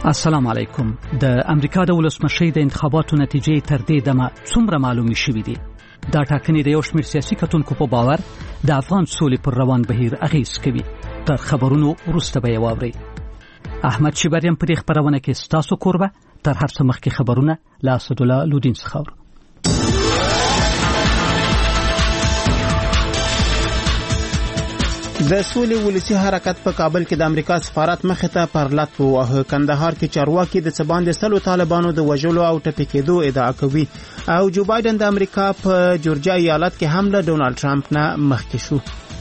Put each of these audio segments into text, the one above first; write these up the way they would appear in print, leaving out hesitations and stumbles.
السلام علیکم. د امریکا د ولسمشۍ د انتخاباتو نتیجې تر دې دمه څومره معلومې شوې دي؟ دا ټاکنې د یو شمېر سیاسي کتونکو په باور د افغان سولې پر روان بهیر اغیز کوي. تر خبرونو وروسته به یې واورئ. احمد شیبریم په دې خپرونه کې ستاسو کوربه. تر هر څه مخکې خبرونه له اسدالله لودین څخه. د سولې ولسی حرکت په کابل کې د امریکا سفارت مخې ته پرلط ووهه. کندهار کې چارواکي د څه باندې 100 طالبانو د وژلو او ټپي کېدو ادعا کوي او جو بایدن د امریکا په جورجیا ایالت کې هم له ډونالد ټرمپ نه مخکې شو.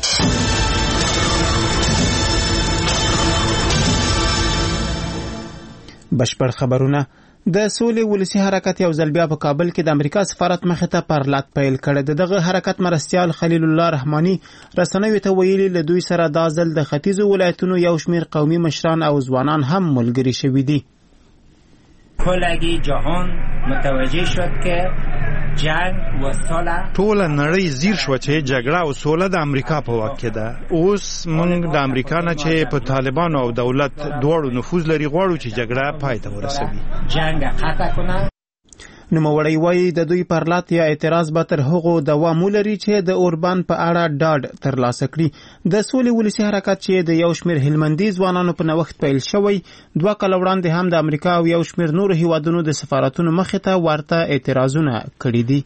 بشپړ خبرونه. د سولې ولسی حرکت یو ځل بیا په کابل کې د امریکا سفارت مخې ته پرلط پیل کړ. دغه حرکت مرستیال خلیل الله رحماني رسنیو ته ویلي له دوی سره دا ځل د ختیځو ولایتونو یو شمېر قومي مشران او ځوانان هم ملګري شوي دي. کلگی جهان متوجه شد که جنگ و صلح ټول نړۍ زیر شو چې جګړه او سوله د امریکا په واک کې ده. اوس موږ د امریکا نه چې په طالبانو او دولت دواړو نفوذ لري غواړو چې جګړه پای ته ورسوي، جنگ قطع کنه. نوموړی وایي د دوی پرلط یا اعتراض به تر هغو دوام ولري چې د اوربان په اړه ډاډ ترلاسه کړي. د سولې ولسی حرکت چې د یو شمېر هلمندي ځوانانو په نوښت پیل شوی 2 کاله وړاندې هم د امریکا او یو شمېر نورو هیوادونو د سفارتونو مخې ته ورته اعتراضونه کړي دي.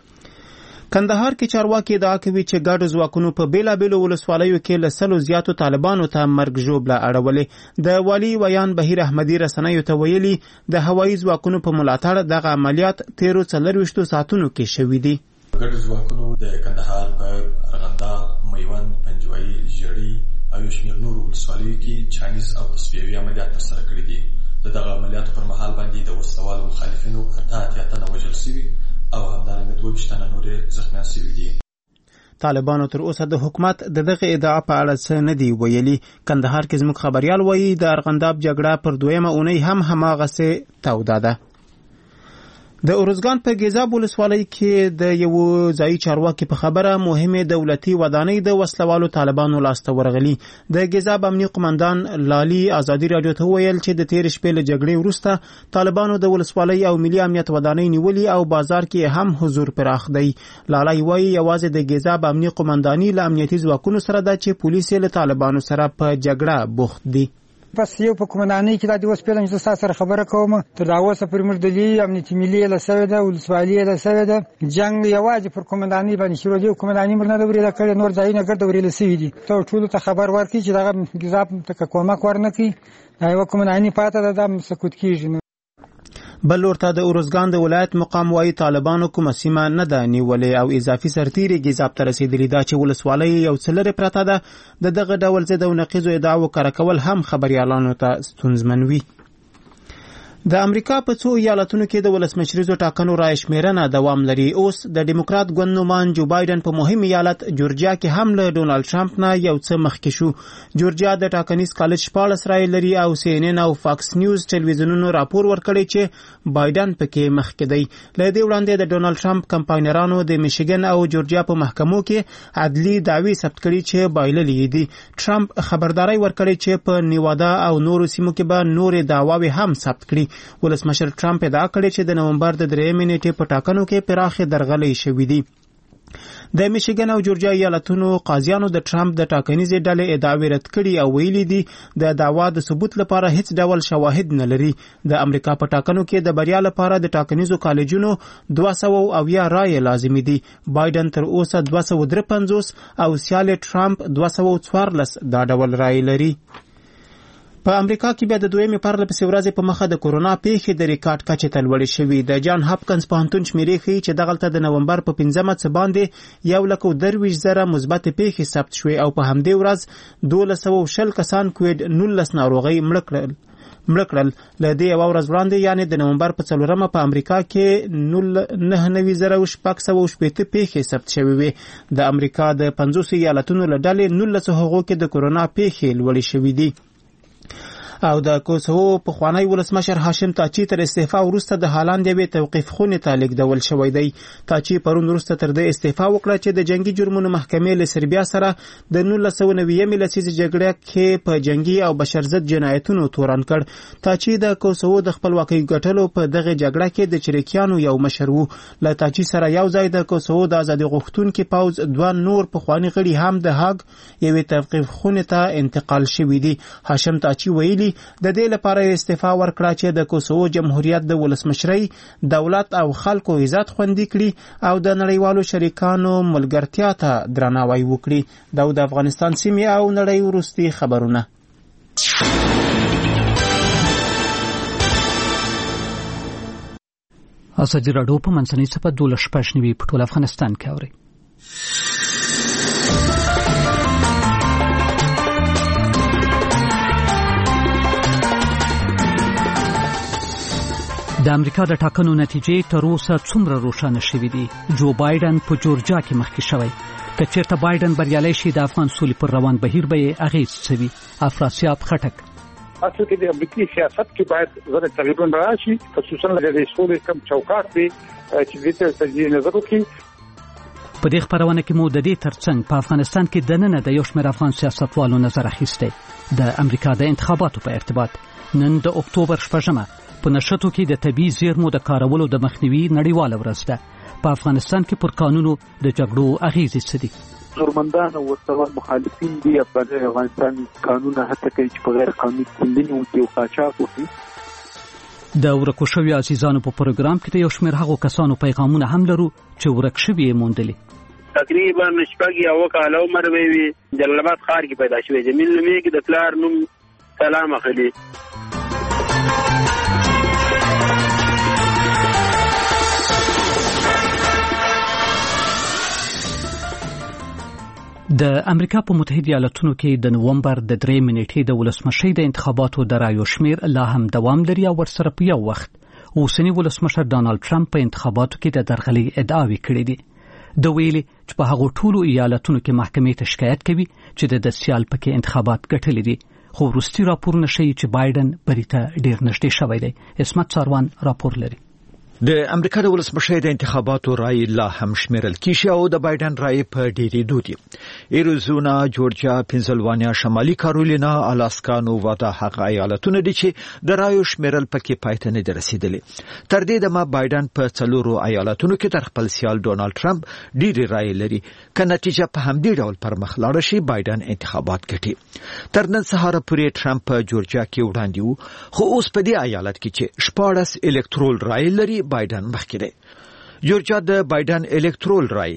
کندهار کې چارواکي ادعا کوي چې ګډو ځواکونو په بیلابیلو ولسوالیو کې له 100 زیاتو طالبانو ته مرګ ژوبله اړولې. د والي ویان بهیر احمدي رسنیو ته ویلي د هوایي ځواکونو په ملاتړ دغه عملیات 13 ساعتونو کې شوي دي. ګډو ځواکونو د کندهار په ارغنداب، میوند، پنجوایي، ژړی او یو شمېر نورو ولسوالیو کې چانیز او تصفیوي عملیات ترسره کړي دي. دغه عملیاتو پر مهال باندې د وسلوالو مخالفینو 88 تنه وژل شوي او همدارنګه 22 تنه نورې زخمیان شوي دي. طالبانو تر اوسه د حکومت دغه ادعا په اړه څه نه دی ویلي. کندهار کې زموږ خبريال وایي د ارغنداب جګړه پر 2مه اونۍ هم هماغسې توده ده. د اورزګان په ګیزاب ولسوالۍ کې د یو ځایي چارواکي په خبره مهمه دولتي ودانۍ د وسلوالو طالبانو لاسته ورغلي. د ګیزاب امنیه قومندان لالي ازادي رادیو ته ویل چې د تیر شپې له جګړې وروسته طالبانو د ولسوالۍ او ملي امنیت ودانۍ نیولي او بازار کې هم حضور پراخ دی. لالي وایي یوازې د ګیزاب امنیه قومنداني له امنیتي ځواکونو سره ده چې پولیس له طالبانو سره په جګړه بوخت دي. پس یو په کومندانۍ کې د اوس پیلم چې تاسو سره خبره کوم تر دا اوسه پر مردلي امنیتي ملي له سره ده ولسوالي له سره ده جنگ یوازې پر کومندانۍ باندې شروع دی. کومندانۍ مرنه د ورې کړي نور ځایونه ګرځي ورې لسوي دي. ته ټول ته خبر ورکړي چې دا ګزاب ته کومک ورنکي یو کومندانۍ پاته ده د سکوت کیږي. بل ورته د اورزګان د ولایت مقام وایي طالبانو کومه سیمه نه ده نیولې او اضافي سرتیري ګیزاب ته رسیدلي ده چې ولسوالۍ یو څه لرې پرته ده. د دغه ډول ضد او نقیضو ادعاو کره کول هم خبریالانو ته ستونزمن وي. د امریکا په څو ایالتونو کې د ولسمشریزو ټاکنو رای شمیرنه دوام لري. اوس د ډیموکرات ګوند نومان جو بایدن په مهم ایالت جورجیا کې هم له ډونالد ټرمپ نه یو څه مخکې شو. جورجیا د ټاکنیز کالج 14 رای لري او CNN او فاکس نیوز ټلویزیونونو راپور ورکړی چې بایدن پکې مخکې دی. له دې وړاندې د ډونالد ټرمپ کمپاینرانو د میشیګن او جورجیا په محکمو کې عدلي دعوی ثبت کړي چې بایللې دي. ټرمپ خبرداري ورکړي چې په نیوادا او نورو سیمو کې به نورې دعواوې هم ثبت کړي. ولسمشر ټرمپ ادعا کړې چې د نومبر د 3 نیټې په ټاکنو کې پراخه درغلۍ شوې دي. د میشیګن او جورجیا ایالتونو قاضیانو د ټرمپ د ټاکنیزې ډلې ادعاوې رد کړي او ویلي دي د دعوا د ثبوت لپاره هیڅ ډول شواهد نه لري. د امریکا په ټاکنو کې د بریا لپاره د ټاکنیزو کالجونو 200 رای لازمي دي. بایدن تر اوسه 253 او سیال ټرمپ 214 دا ډول رای لري. په امریکا کې بیا د 2مې پرلپسې ورځې په مخه د کورونا پیښې د ریکارډ کچې ته لوړې شوې. د جان هاپکنز پوهنتون شمیرې ښیي چې دغلته د نومبر په 15 څه باندې 1,23,000 مثبت پیښې ثبت شوې او په همدې ورځ 1220 کسان کووید 19 ناروغۍ مړه کړل. له دې یو ورځ وړاندې یعنی د نومبر په 4مه په امریکا کې 9,680 پیښې ثبت شوې وي. د امریکا د 50 ایالتونو له ډلې 19 هغو کې د کورونا پیښې لوړې شوې دي. او د کوسوو پخوانی ولسمشر هاشم تاچی تر استعفا وروسته د هالند یوې توقیف خونې ته لیږدول شوی دی. تاچی پرون وروسته تر دې استعفا وکړه چې د جنگي جرمونو محکمې له سربیا سره د 1990 لسیزې جګړې کې په جنگي او بشرضد جنایتونو تورن کړ. تاچی د کوسوو د خپلواکۍ ګټلو په دغه جګړه کې د چریکیانو یو مشر و. له تاچی سره یو ځای د کوسوو د ازادي غوښتونکي پوځ دوه نور پخوانی غړي هم د هاګ یوې توقیف خونې ته انتقال شوي دي. هاشم تاچی ویلي د دې لپاره استعفا ورکړه چې د کوسوو جمهوریت د ولسمشرۍ، دولت او خلکو عزت خوندي کړي او د نړیوالو شریکانو ملګرتیا ته درناوی وکړي. دا د افغانستان سیمې او نړۍ وروستي خبرونه. ازادي راډیو په منځنۍ صفحه 12 په ټول افغانستان کې اوري. د امریکا د ټاکنو نتیجې تر اوسه څومره روښانه شوې دي؟ جو بایدن په جورجیا کې مخکې شوی. که چېرته بایدن بریالی شي د افغان سولې پر روان بهیر به یې اغېز څه وي؟ افراسیاب خټک: اصل کې د امریکایي سیاست کې باید زړه تغیرونه راشي، خصوصا د سولې کم چوکاټ دی چې دې ته تجدید نظر وکړي. په دې خبرونه کې مو د دې ترڅنګ په افغانستان کې دننه د یو شمېر افغان سیاستوالو نظر اخیستی د امریکا د انتخاباتو په ارتباط. نن د اکتوبر 6 په نشټو کې د طبيعي زیرمو د کارولو د مخنیوي نړیواله ورځ ده. په افغانستان کې پر قانونو د جګړو اغیزې څه دي؟ نورمندان او ورته مخالفین دي افغانستان قانون هڅه کوي چې په غیر قانوني کندنې او قاچاق وکړي. د ورکو شویو عزیزانو په پروګرام کې د یو شمېر هغو کسانو پیغامونه هم لرو چې ورک شوي یې موندلي. تقریبا شپږ یا اوه کاله عمر به وي، جلال آباد ښار کې پیدا شوی. جمیل نومې کې د پلار نوم سلام اخلي. د امریکا په متحده ایالاتونو کې د نومبر د 3 نیټې د ولسمشۍ د انتخاباتو د رایو شمیر لا هم دوام لري او ورسره په یو وخت اوسنی ولسمشر ډانلډ ټرمپ په انتخاباتو کې د درغلي ادعاوې کړې دي. د ویلي چې په هغو ټولو ایالاتونو کې محکمې ته شکایت کوي چې د سیال پکې انتخابات ګټلې دي، خو وروستي راپورونه ښیي چې بایدن بریته ډیر نږدې شوی دی. اسمت ساروان راپور لري. د امریکا د ولسمشۍ د انتخاباتو رای لا هم شمیرل کیږي او د بایدن رای په ډیریدو دي. ایریزونا، جورجیا، پنسلوانیا، شمالي کارولینا، الاسکا، نووادا هغه ایالتونه دي چې د رایو شمیرل پکې پایته نه رسیدلي. تر دې دمه بایدن په 4 ایالتونو کې تر خپل سیال ډونالد ټرمپ ډیری رای لري. که نتیجه په همدې ډول پر مخ لاړه شي بایدن انتخابات ګټي. تر نن سهار پورې ټرمپ په جورجیا کې وړاندې وو، خو اوس په دې ایالت کې چې 14 الکترول رای لري بایدن مخکې دی. جورجیا د بایدن الکترول رای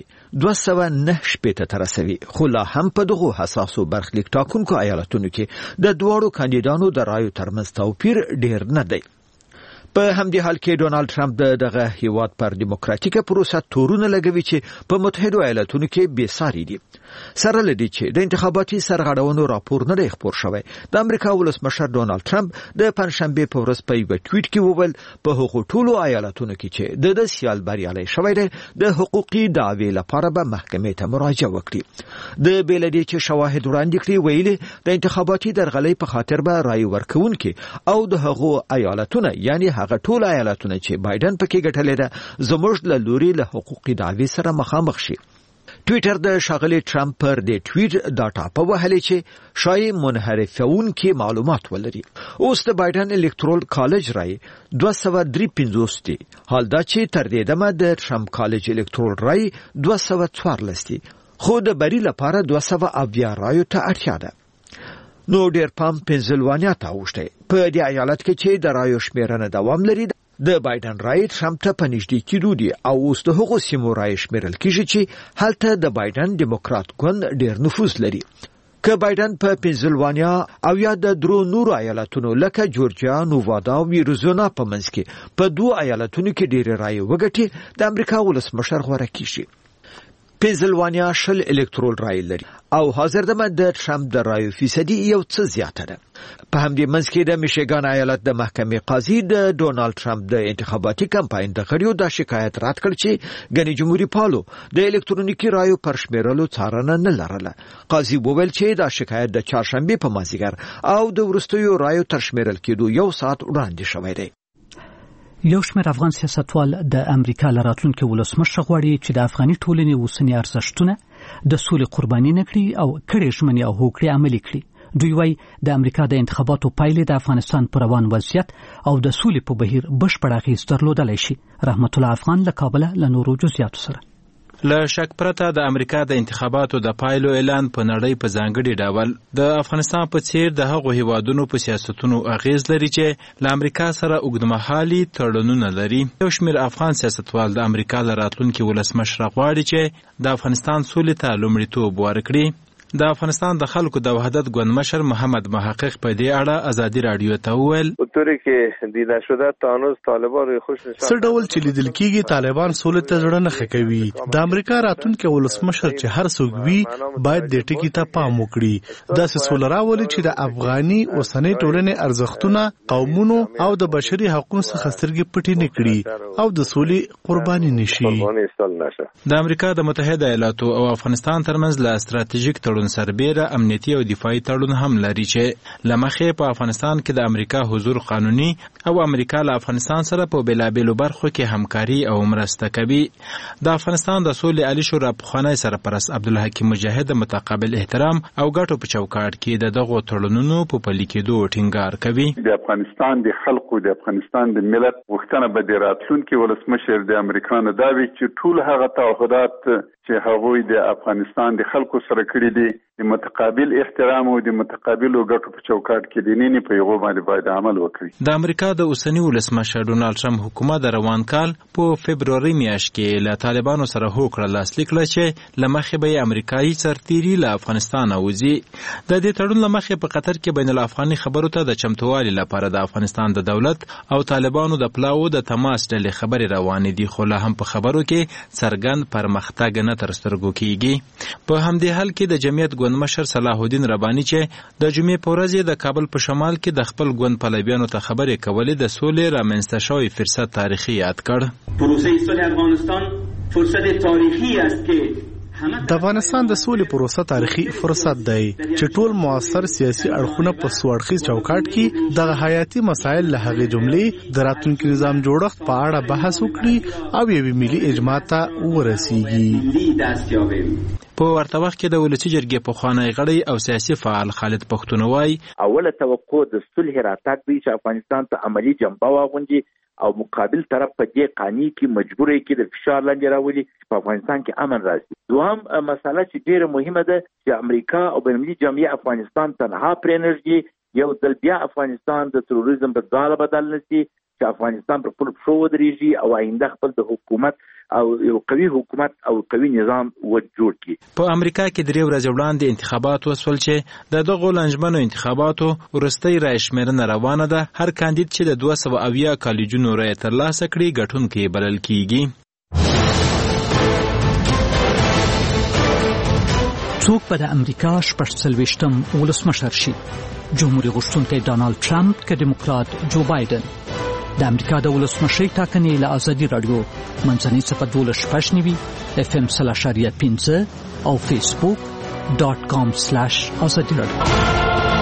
209 ته رسوي، خو لا هم په دغه حساسو برخلیک ټاکونکو ایالتونو کې د دوړو کاندیدانو د رایو ترمنځ توپیر ډیر نه دی. په همدې حال کې ډونالد ټرمپ دغه هیواد پر دیموکراتیکه پروسه تورونه لګوي چې په متحده ایالاتونو کې بې ساري دي. سره لدی چې د انتخاباتي سرغړونو راپور نه دی خبر شوی. د امریکا ولسمشر ډونالد ټرمپ د پنځشنبه په ورځ په یو ټویټ کې وویل په هغو ټولو ایالتونو کې چې د سیال بریالي شوی دی د حقوقي دعوی لپاره به محکمې ته مراجعه وکړي. د بلدی چې شواهد وړاندې کړي ویلي د انتخاباتي درغلۍ په خاطر به رای ورکوونکي او د هغو ایالتونو یعنی هغه ټول ایالتونه چې بایدن پکې ګټلې ده زموږ له لوري له حقوقي دعوی سره مخامخ شي. ټویټر د شاغلي ټرمپ پر د ټویټ دا ټاپه وهلې چې شاید منحرفون کې معلومات ولري. اوس د بایدن الکترول کالج رای 253 دي، حال دا چې تر دې دمه د ټرمپ کالج الکترول رای 214 دي، خو د بری لپاره 200 رایو ته اړتیا ده. نو ډیر پام پنسلوانیا ته اوښتي. په دې ایالت کې چې د رایو شمیرنه دوام لري د بایدن رای ټرمپ ته پنځدې کېدو دي او اوس د هغو سیمو رای شمیرل کیږي چې هلته د بایدن دیموکرات ګوند ډیر نفوذ لري. که بایدن په پنسلوانیا او یا د درو نورو ایالتونو لکه جورجیا، نووادا او ایریزونا په منځ کې په 2 ایالتونو کې ډیر رای وګټي د امریکا ولسمشر غوړه کیږي. پنسلوانیا 10 الکترول رای لري او حاضر دمه د ټرمپ د رایو فیصدي یو څه زیاته ده. په همدې منځ کې د میشیګان ایالت د محکمې قاضي د ډونالد ټرمپ د انتخاباتي کمپاین د غړیو د شکایت رد کړ چې غني جمهوریت پالو د الکترونیکي رایو پر شمیرلو څارنه نه لرله. قاضي وویل چې دا شکایت د چهارشنبه په مازیګر او د ورستیو رایو تر شمیرل کېدو یو ساعت وړاندې شوی دی. یو شمېر افغان سیاستوال د امریکا لراتلونکو ولسمشر غواړي چې د افغاني ټولنې اوسنی ارزښتونه د سولې قرباني نکړي او کړي ژمنې او هوکړې عملي کړي. دوی وايي د امریکا د انتخاباتو پایلې د افغانستان پر روان وضعیت او د سولې په بهیر بشپړ اغېز درلودلی شي. رحمت الله افغان له کابل له نورو جزئیاتو سره. له شک پرته د امریکا د انتخاباتو د پایلو اعلان په نړۍ په ځانګړي ډول د افغانستان په څیر د هغو هیوادونو په سیاستونو اغیز لري چې له امریکا سره اوږدمهالي تړونونه لري. یو شمېر افغان سیاستوال د امریکا له راتلونکي ولسمشر غواړي چې د افغانستان سولې ته لومړیتوب ورکړي. د افغانستان د خلکو د وحدت ګوند مشر محمد محقق په دې اړه ازادي رادیو ته وویل طوری کې دیده شده تانوز طالبان روی خوش نشان څه ډول چې لیدل کېږي طالبان سولې ته زړه نه ښه کوي. د امریکا راتلونکي ولسمشر چې هر څوک وي باید د ټکي ته پام وکړي. داسې سوله راولي چې د افغاني اوسنۍ ټولنې ارزښتونه قومونو او د بشري حقوقو څخه سترګې پټې نه کړي او د سولې قرباني نشي. د امریکا د متحده ایالاتو او افغانستان ترمنځ له ستراتیژیک تړون سربیره امنیتي او دفاعي تړون هم لري چې لمخې په افغانستان کې د امریکا حضور قانوني او امریکا له افغانستان سره په بیلابیلو برخو کې همکاري او مرسته کوي. د افغانستان د سولې عالی شورا پخوانی سرپرست عبدالحکیم مجاهد متقابل احترام او ګټو په چوکاټ کې د دغو تړونونو په پلي کېدو ټینګار کوي. د افغانستان د خلکو د افغانستان د ملت غوښتنه به د راتلونکي ولسمشر د امریکا نه دا وي چې ټول هغه تعهدات چې هغوی د افغانستان د خلکو سره کړي دي د متقابل احترام او د متقابل ګټو په چوکاټ کې د نینې په یوه باندې باید عمل وکړي. د امریکا د اوسنی ولسمشر ډونالد ټرمپ حکومت د روان کال په فبروري میاشت کې له طالبانو سره هوکړه لاسلیک کړه چې لمخې به امریکایي سرتیري له افغانستان وځي. د دې تړون لمخې په قطر کې بین الافغاني خبرو ته د چمتووالي لپاره د افغانستان د دولت او طالبانو د پلاو د تماس ډلې خبرې روانې دي، خو لا هم په خبرو کې څرګند پرمختګ نه تر سترګو کېږي. په همدې حال کې د جمعیت ګوند مشر صلاح الدین رباني چې د جمعې په ورځ د کابل په شمال کې د خپل ګوند پلویانو ته خبرې کولې د سولې رامنځته شوی فرصت تاریخي یاد کړ. پروسه صلح افغانستان فرصت تاریخي است که د افغانستان د سولې پروسه تاریخي فرصت دی چې ټول موثر سیاسي اړخونه په سوړخیز چوکاټ کې د حیاتي مسایل له هغې جملې د راتلونکي نظام جوړښت په اړه بحث وکړي او یوې ملي اجماع ته ورسیږي. په ورته وخت کې د ولسی جرګې پخوانی غړی او سیاسي فعال خالد پښتون وایي اوله توقع د صلح راتګ دی چې افغانستان ته عملی جنبه واغوندي او مقابل طرف په دې قانون کې مجبورې کې د فشار لاندې راولي په افغانستان کې امن راشي. دوهم مسله چې ډیره مهمه ده چې امریکا او بینالمللي جامعه افغانستان تنها پرې نږدې یو ځل بیا افغانستان د تروریزم په ځاله بدل نشي چې افغانستان پر خپل پښو ودرېږي او آینده خپل د حکومت او یو قوي حکومت او قوي نظام جوړ کړي. په امریکا کې 3 ورځې وړاندې انتخابات وسول چې د دغو لنجمنو انتخاباتو وروستۍ رایشمېرنه روانه ده. هر کاندید چې د 270 کالجونو رای ترلاسه کړي ګټونکی بلل کیږي. څوک به د امریکا 40 ولسمشر شي؟ جمهوریت غوښتونکی ډونالد ټرمپ که ډیموکرات جو بایدن؟ د امریکا د ولسمشرۍ ټاکنې له ازادي رادیو منځنۍ څپه 12 FM 0.5 او facebook.com/azadi radio.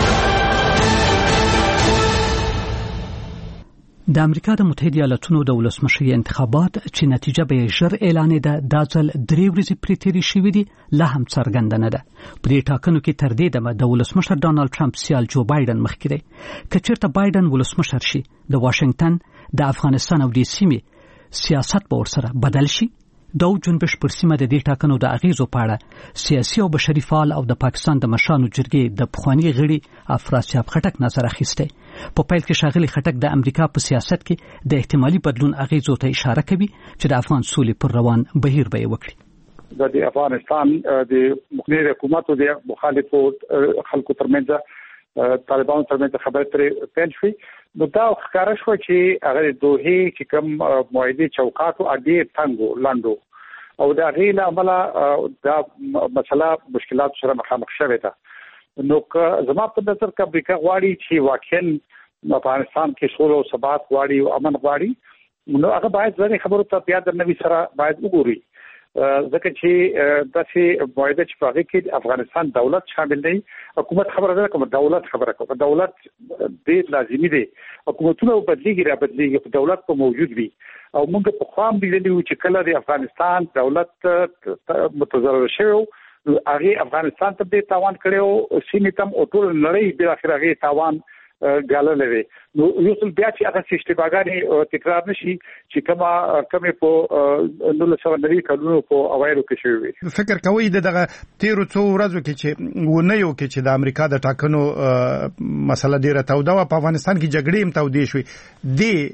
د امریکا د متحده ایالاتونو د ولسمشرۍ انتخابات چې نتیجه به ژر اعلانېده دا ځل 3 ورځې پرې تېرې شوې دي لا هم څرګنده نه ده. په دې ټاکنو کې تر دې دمه د ولسمشر ډونالد ټرمپ سیال جو بایدن مخکې دی. که چېرته بایدن ولسمشر شي د واشنگټن د افغانستان او د سیمې سیاست به ورسره بدل شي. د جنبش پر سیمه د دې ټاکنو د اغیزو په اړه سیاسي او بشري فعال او د پاکستان د مشرانو جرګې د پخوانی غړي افراسیاب خټک نظر اخیسته. په پیل کې ښاغلي خټک د امریکا په سیاست کې د احتمالي بدلون اغیزو ته اشاره کوي چې د افغان سولې پر روان بهیر به وکړي. د افغانستان د مخنی حکومت او د مخالفو خلکو ترمنځ طالبانو ترمنځ خبرې ترې پیل شوې. نو دا ښکاره شو چې هغه دوه چې کوم معاهدې چوکاټ او ډېر تنګو لاندو او دا غیر عمله دا مسله مشکلات سره مخامخ شوه ده. نو زما په نظر کې امریکا غواړي چې واقعا افغانستان کې سولې او ثبات غواړي او امن غواړي، نو هغه باید ځنې خبرو ته بیا د نوي سره باید وګوري، ځکه چې داسې معاهده چې په هغه کې افغانستان دولت شامل دی، حکومت خبره ده کوم دولت خبره کوم دولت ډېر لازمي دی، حکومتونه بدلیږي را بدلیږي، په دولت په موجود وي. او موږ په خام لیدلو چې کله د افغانستان دولت متضرر شوی هغه افغانستان ته د تاوان کړو، سیمې تم او ټول نړۍ بل اخر هغه تاوان ګاللې. نو یو څل بیا چې هغه اشتباهګانې تکرار نشي چې کومه په 1990 کلونو په اوایلو کې شوی وي. فکر کوي دغه 13 ورځو کې چې ونه یو کې چې د امریکا د ټاکنو مسله ډیره توده و، په افغانستان کې جګړې هم تودې شوې،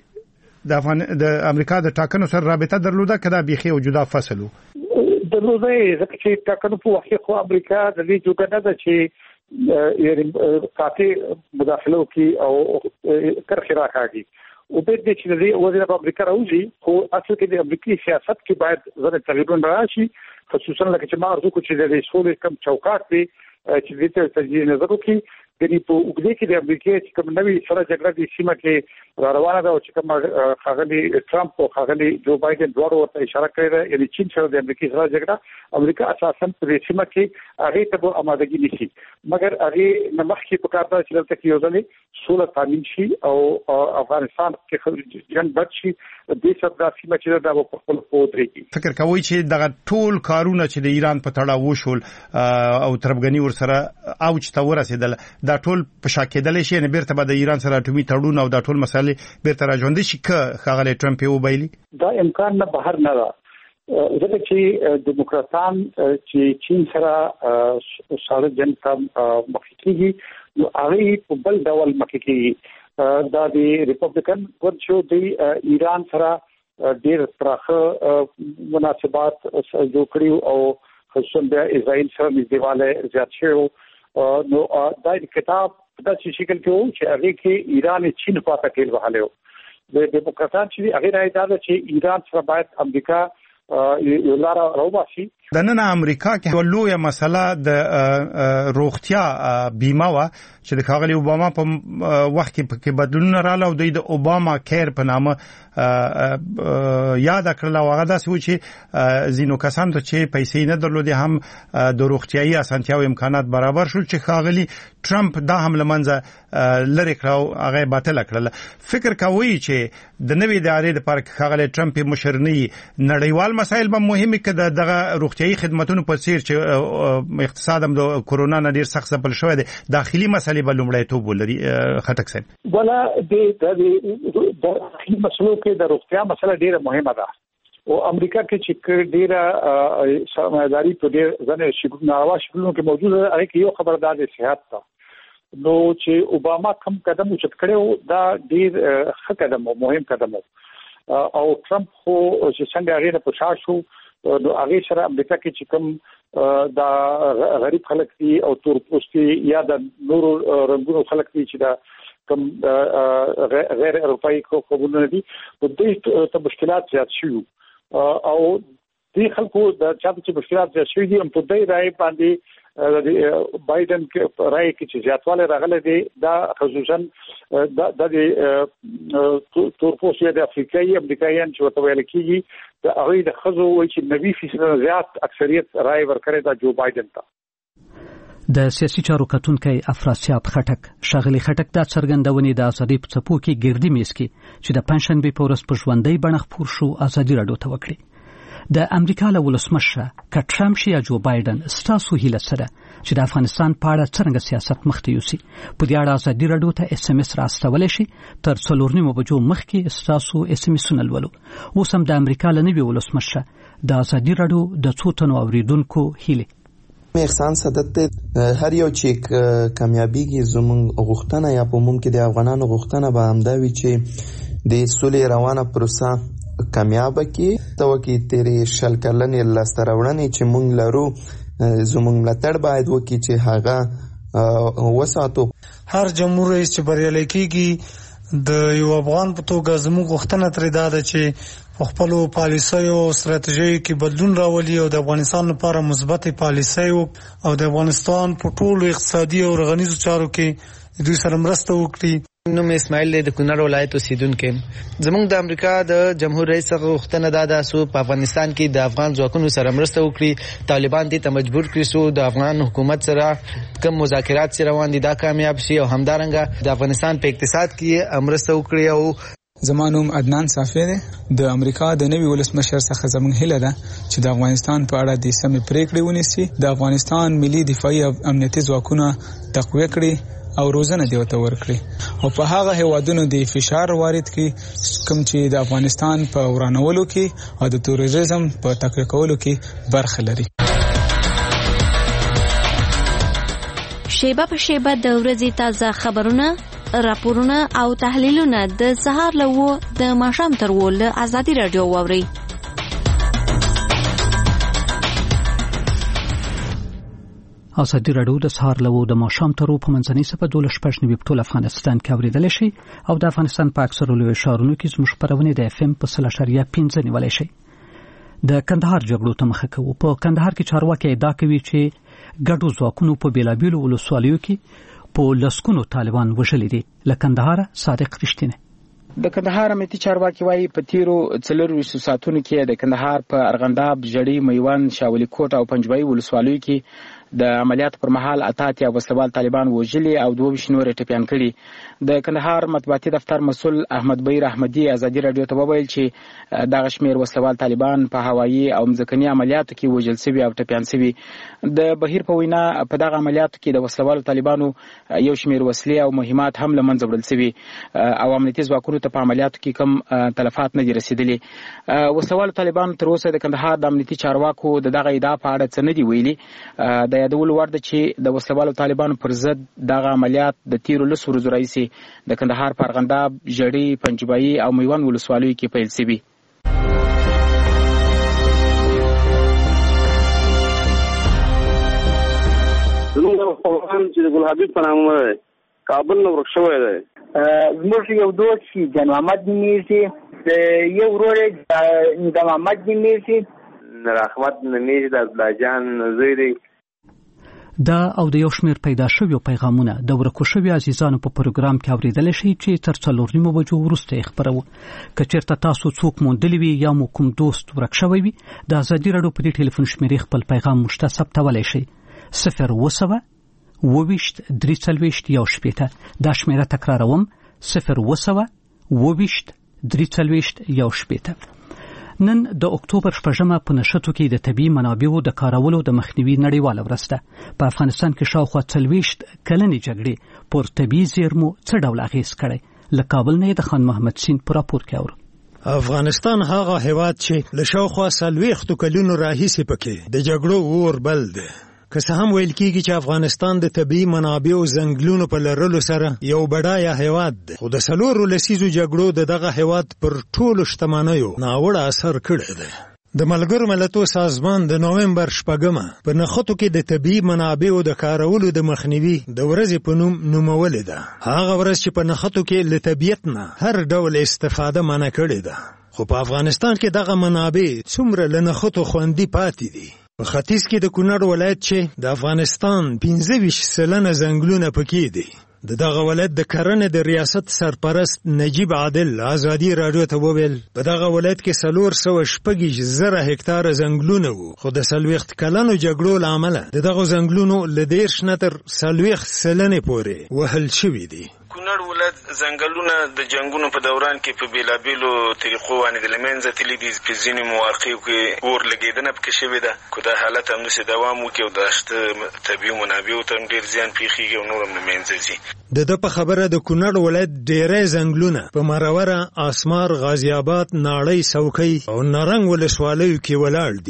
د امریکا د ټاکنو سره رابطه درلوده کدا بيخي او جدا فصلو درلوده، ځکه چې ټاکنو په وخت خو امریکا د دې جوګه نه ده چې یعنی کافي مداخله کوي او کرخه راکاږي، او به دې چې د وزیر په امریکا راوځي، خو اصل کې د امریکایي سیاست کې باید زړه تغیرونه راشي، خصوصا لکه چې ما ارزو کو چې د سولې کم چوکاټ دی چې دې ته تجدید نظر وکړي. یعنی په وګړي کې د امریکا چې کوم نوې سره جګړه د سیمه کې روانه ده او چې کوم خاغلی ټرمپ او خاغلی جو بایدن دواړو ورته اشاره کړې ده، یعنی چین سره د امریکا سره جګړه امریکا اساساً په سیمه کې هغه ته به آمادګي نشي، مګر هغه نمخ کې په کار ده چې دلته کې یو ځلې سوله تامین شي او افغانستان کې جنگ بچ شي، د سبا سیمه چې دا په خپل پودريږي. فکر کوي چې دغه ټول کارونه چې د ایران په تړاو وشول او تربګنی ورسره اوج ته ورسېدل، دا ټول په شاکېدل شي نه بیرته به د ایران سره اټومي تړون او دا ټول مسالې بیرته راځوندي شي که خاغلی ټرمپ یې وبایلی؟ دا امکان نه بهر نه ده، ځکه چې دیموکراتان چې چین سره سره جنگ ته مخ کیږي، نو هغه په بل ډول مخ کیږي. دا د ریپبلیکن ورچو د ایران سره ډېر پراخه مناسبات جوړ کړیو او خصوصا د اسرائیل سره نږدېواله زیات شوی. نو دا کتاب په داسې شکل کې وو چې هغه کې ایران چین په اړه کې وهاله و. د دیموکراتان چې هغه راځي دا چې ایران سره باید امریکا یو لار راوباسي. د نن امریکا کې لویه مسله د روغتیا بیمه و چې د خاغلی اوباما په وخت کې بدلون رااله او د اوباما کیر په نامه یاد کړل، او هغه داسې و چې زینو کسان ته چې پیسې نه درلودي هم د روغتیايي اسانتیاو امکانات برابر شول، چې خاغلی ټرمپ دا هم لمنځه لری کړو، هغه باطل کړل. فکر کوي چې د نوې ادارې لپاره خاغلی ټرمپ مشرنی نړیوال مسایل به مهمه کده دغه روغتیايي خدماتونو په څیر چې اقتصاد هم د کورونا نه ډیر سخت ځپل شوی دی، داخلي مسلې به لومړیتوب ولري. خټک صاحب ولا د داخلي مسلو کې د روغتیا مسله ډیره مهمه ده، او امریکا کې چې ډیره سرمایداري په ډیر ځنه شګونو کې موجوده ده، هغه کې یو خبردار د صحت ته. نو چې اوباما کوم قدم اوچت کړو دا ډیر ښه قدم او مهم قدم او ټرمپ خو چې څنګه هغه په شا شو، نو هغه سره امریکا کې چې کوم دا غریب خلک دي او تور پوستي یا د نورو رنگونو خلک دي چې دا کوم غیر اروپایي قومونه دي، نو دې ته مشکلات زیات شي او دې خلکو د چا چې مشکلات زیات شي دي په دې راي باندې د بایدن کې راي کې چې زیاتواله راغله دي، دا خصوصا د تور پوستي د افریقایي امریکایان چې وته ویل کېږي د هغه د خزو وایي چې 90% زیات اکثریت رائے ورکړي دا جو بایدن ته. د سیاسي چارو کتونکي افراسیاب خټک شغلي خټک دا څرګندونې د ازادي په څپو کې ګردي میز کې چې د پنځشنبه په ورځ په ژوندۍ بڼه خپور شو ازادي راډیو ته وکړي. د امریکا له ولسمشر ټرمپ شي یا جو بایدن ستاسو هیله سره چې د افغانستان په اړه څنګه سیاست مخته یوسي، په دې اړه ازادي راډیو ته اس ام اس راستولای شي. تر 4:30 بجو مخکې ستاسو اس ام اس نلولو. اوس هم د امریکا له نوي ولسمشر د ازادي راډیو د څو تنو اوریدونکو هیله احسان سادت هر یو چې کامیابیږي زموږ غوښتنه یا په عموم کې د افغانانو غوښتنه به همدا وي چې د سولې روانه پروسه کامیاب کی توکي تیرې شل کلنې لاستراوړنې چې مونږ لرو زموږ ملاتړ باید وکړي چې هغه وساتو. هر جمهور رئیس چې بریالي کیږي د یو افغان په توګه زموږ غوښتنه ترې دا ده چې په خپلو پالیسیو او ستراتیژیو کې بدلون راولي او د افغانستان لپاره مثبت پالیسۍ او د افغانستان په ټولو اقتصادي او رغنیزو چارو کې دوی سره مرسته وکړي. نوم اسماعیل د کونړ ولایت اوسیدونکو. زموږ د امریکا د جمهور رئیس څخه غوښتنه ده چې په افغانستان کې د افغان ځواکونو سره مرسته وکړي. طالبان دې ته مجبور کړي چې د افغان حکومت سره کوم مذاکرات چې روان دي دا کامیاب شي او همدارنګه د افغانستان په اقتصاد کې مرسته وکړي. او زمانوم عدنان صافی دی د امریکا د نوي ولسمشر څخه زموږ هیله ده چې د افغانستان په اړه د سمې پریکړې ونیسي، د افغانستان ملي دفاعي او امنیتي ځواکونه تقویه کړي او روزنه دی ورته ورکړي او په هغه هیوادونو د فشار وارد کړي کوم چې د افغانستان په ورانولو کې او د تروریزم په تقویه کولو کې برخه لري. شیبه په شیبه د ورځې تازه خبرونه، راپورونه او تحلیلونه د سهار له د ماښام تر له ازادي رادیو واوري. ازادي رادیو د سهار له د ماښام تر په منځنۍ سپه 12 په ټول افغانستان کې اوریدل شي او د افغانستان په اکثرو لوی ښارونو کې زموږ خبرونه د FM په 0.5 نیولای شي. د کندهار جګړو ته مخه کوو. په کندهار کې چارواکي ادعا کوي چې ګډو ځواکونو په بیلابیلو ولسوالیو کې په لسکونو طالبان وژلي دي. له کندهار صادق رښتینه. د کندهار امنیتي چارواکي وايي په تیرو 24 ساعتونو کې د کندهار په ارغنداب، جړی، میوند، شاولی کوټ او پنجبای ولسوالیو کې د عملیاتو پر مهال اتاتیا وسلوال طالبان وژلي او 22 نور ټپيان کړي. د کندهار مطبوعاتي دفتر مسؤل احمد بیر احمدي ازادي رادیو ته وویل چې دغه شمیر وسلوال طالبان په هوایي او مځکني عملیاتو کې وژل شوي او ټپيان شوي. د بهیر په وینا په دغه عملیاتو کې د وسلوال طالبانو یو شمیر وسلې او مهمات هم له منځه وړل شوي او امنیتي ځواکونو ته په عملیاتو کې کم تلفات نه دي رسیدلي. وسلوال طالبان تر اوسه د کندهار د امنیتي چارواکو دغه ادعا په اړه څه نه دي ویلي. د یادول ور ده چې د وسلوالو طالبانو پر ضد دغه عملیات د تیرو 10 ورځو راهیسې د کندهار په ارغنداب، جړی، پنجبای او میوند ولسوالیو کې پیل شوي. زموږ خپلوان چې ګل حبیب په نامه دی کابل نه ورک شوی دی. زموږ یو دوست چې جان محمد نومیږي، یو ورور د محمد نومیږي، رحمت نومیږي، د عبدالله جان زوی دی. دا او د یو شمیر پیدا شویو پیغامونه د ورکو شویو عزیزانو په پروګرام کې اوریدل شي چې تر 4 بجو وروسته خبرو. که چیرته تاسو څوک موندلی وي یا مو کوم دوست ورک شوی وي د ازادي رادیو په ټلیفون شمیرې خپل پیغام مشته ثبتولی شي 0 وویشت 340 یو شپېته. دا شمیره تکراروم 0 وویشت 340 یو شپېته. نن د اکتوبر 8 په نشټو کې د طبي منابعو د کارولو د مخنیوي نړیواله ورځ ده. په افغانستان کې شاوخوا 40 کلنې جګړې پر طبي زیرمو څه ډول اغیز کړی. له کابل نه د خان محمد سین پر راپور کې اورو. افغانستان هغه هیواد چې له شاوخوا 40 کلونو راهیسې پکې د جګړو اور بل دی. که څه هم ویل کېږي چې افغانستان د طبي منابعو ځنګلونو په لرلو سره یو بډایه هیواد دی، خو د 4 لسیزو جګړو دغه هیواد پر ټولو شتمنیو ناوړه اثر کړی دی. د ملګرو ملتونو سازمان د نومبر 8 په نخښتو کې د طبي منابعو د کارولو د مخنیوي د ورځې په نوم نومولې ده. هغه ورځ چې په نخښتو کې له طبیعت نه هر ډول استفاده منع کړې ده. خو په افغانستان کې دغه منابع څومره له نخښتو خوندي پاتې دي. په ختیځ کې د کونړ ولایت چې د افغانستان 25% ځنګلونه پکې دي. دغه ولایت د کرنې د ریاست سرپرست نجیب عادل ازادي رادیو ته وویل په دغه ولایت کې 400 هکتاره ځنګلونه وو، خو د 40 کلنو جګړو له امله دغه ځنګلونو له 10 نه تر 40 سلنې پورې وهل شوي دي. کونړ ولایت ځنګلونه د جنگونو په دوران کې په بیلابیلو طریقو باندې د لمنځه تللي دي. په ځینې مواقعو کې اور لګېدنه پکې شوې ده. که دا حالت همداسې دوام وکړي او د شته طبیعي منابعو ته هم ډېر زیان پېښېږي او نور هم له منځه ځي. د په خبره د کونړ ولایت ډېری ځنګلونه په مروره، اسمار، غازي آباد، ناړۍ، څوکۍ او نارنګ ولسوالیو کې ولاړ دي.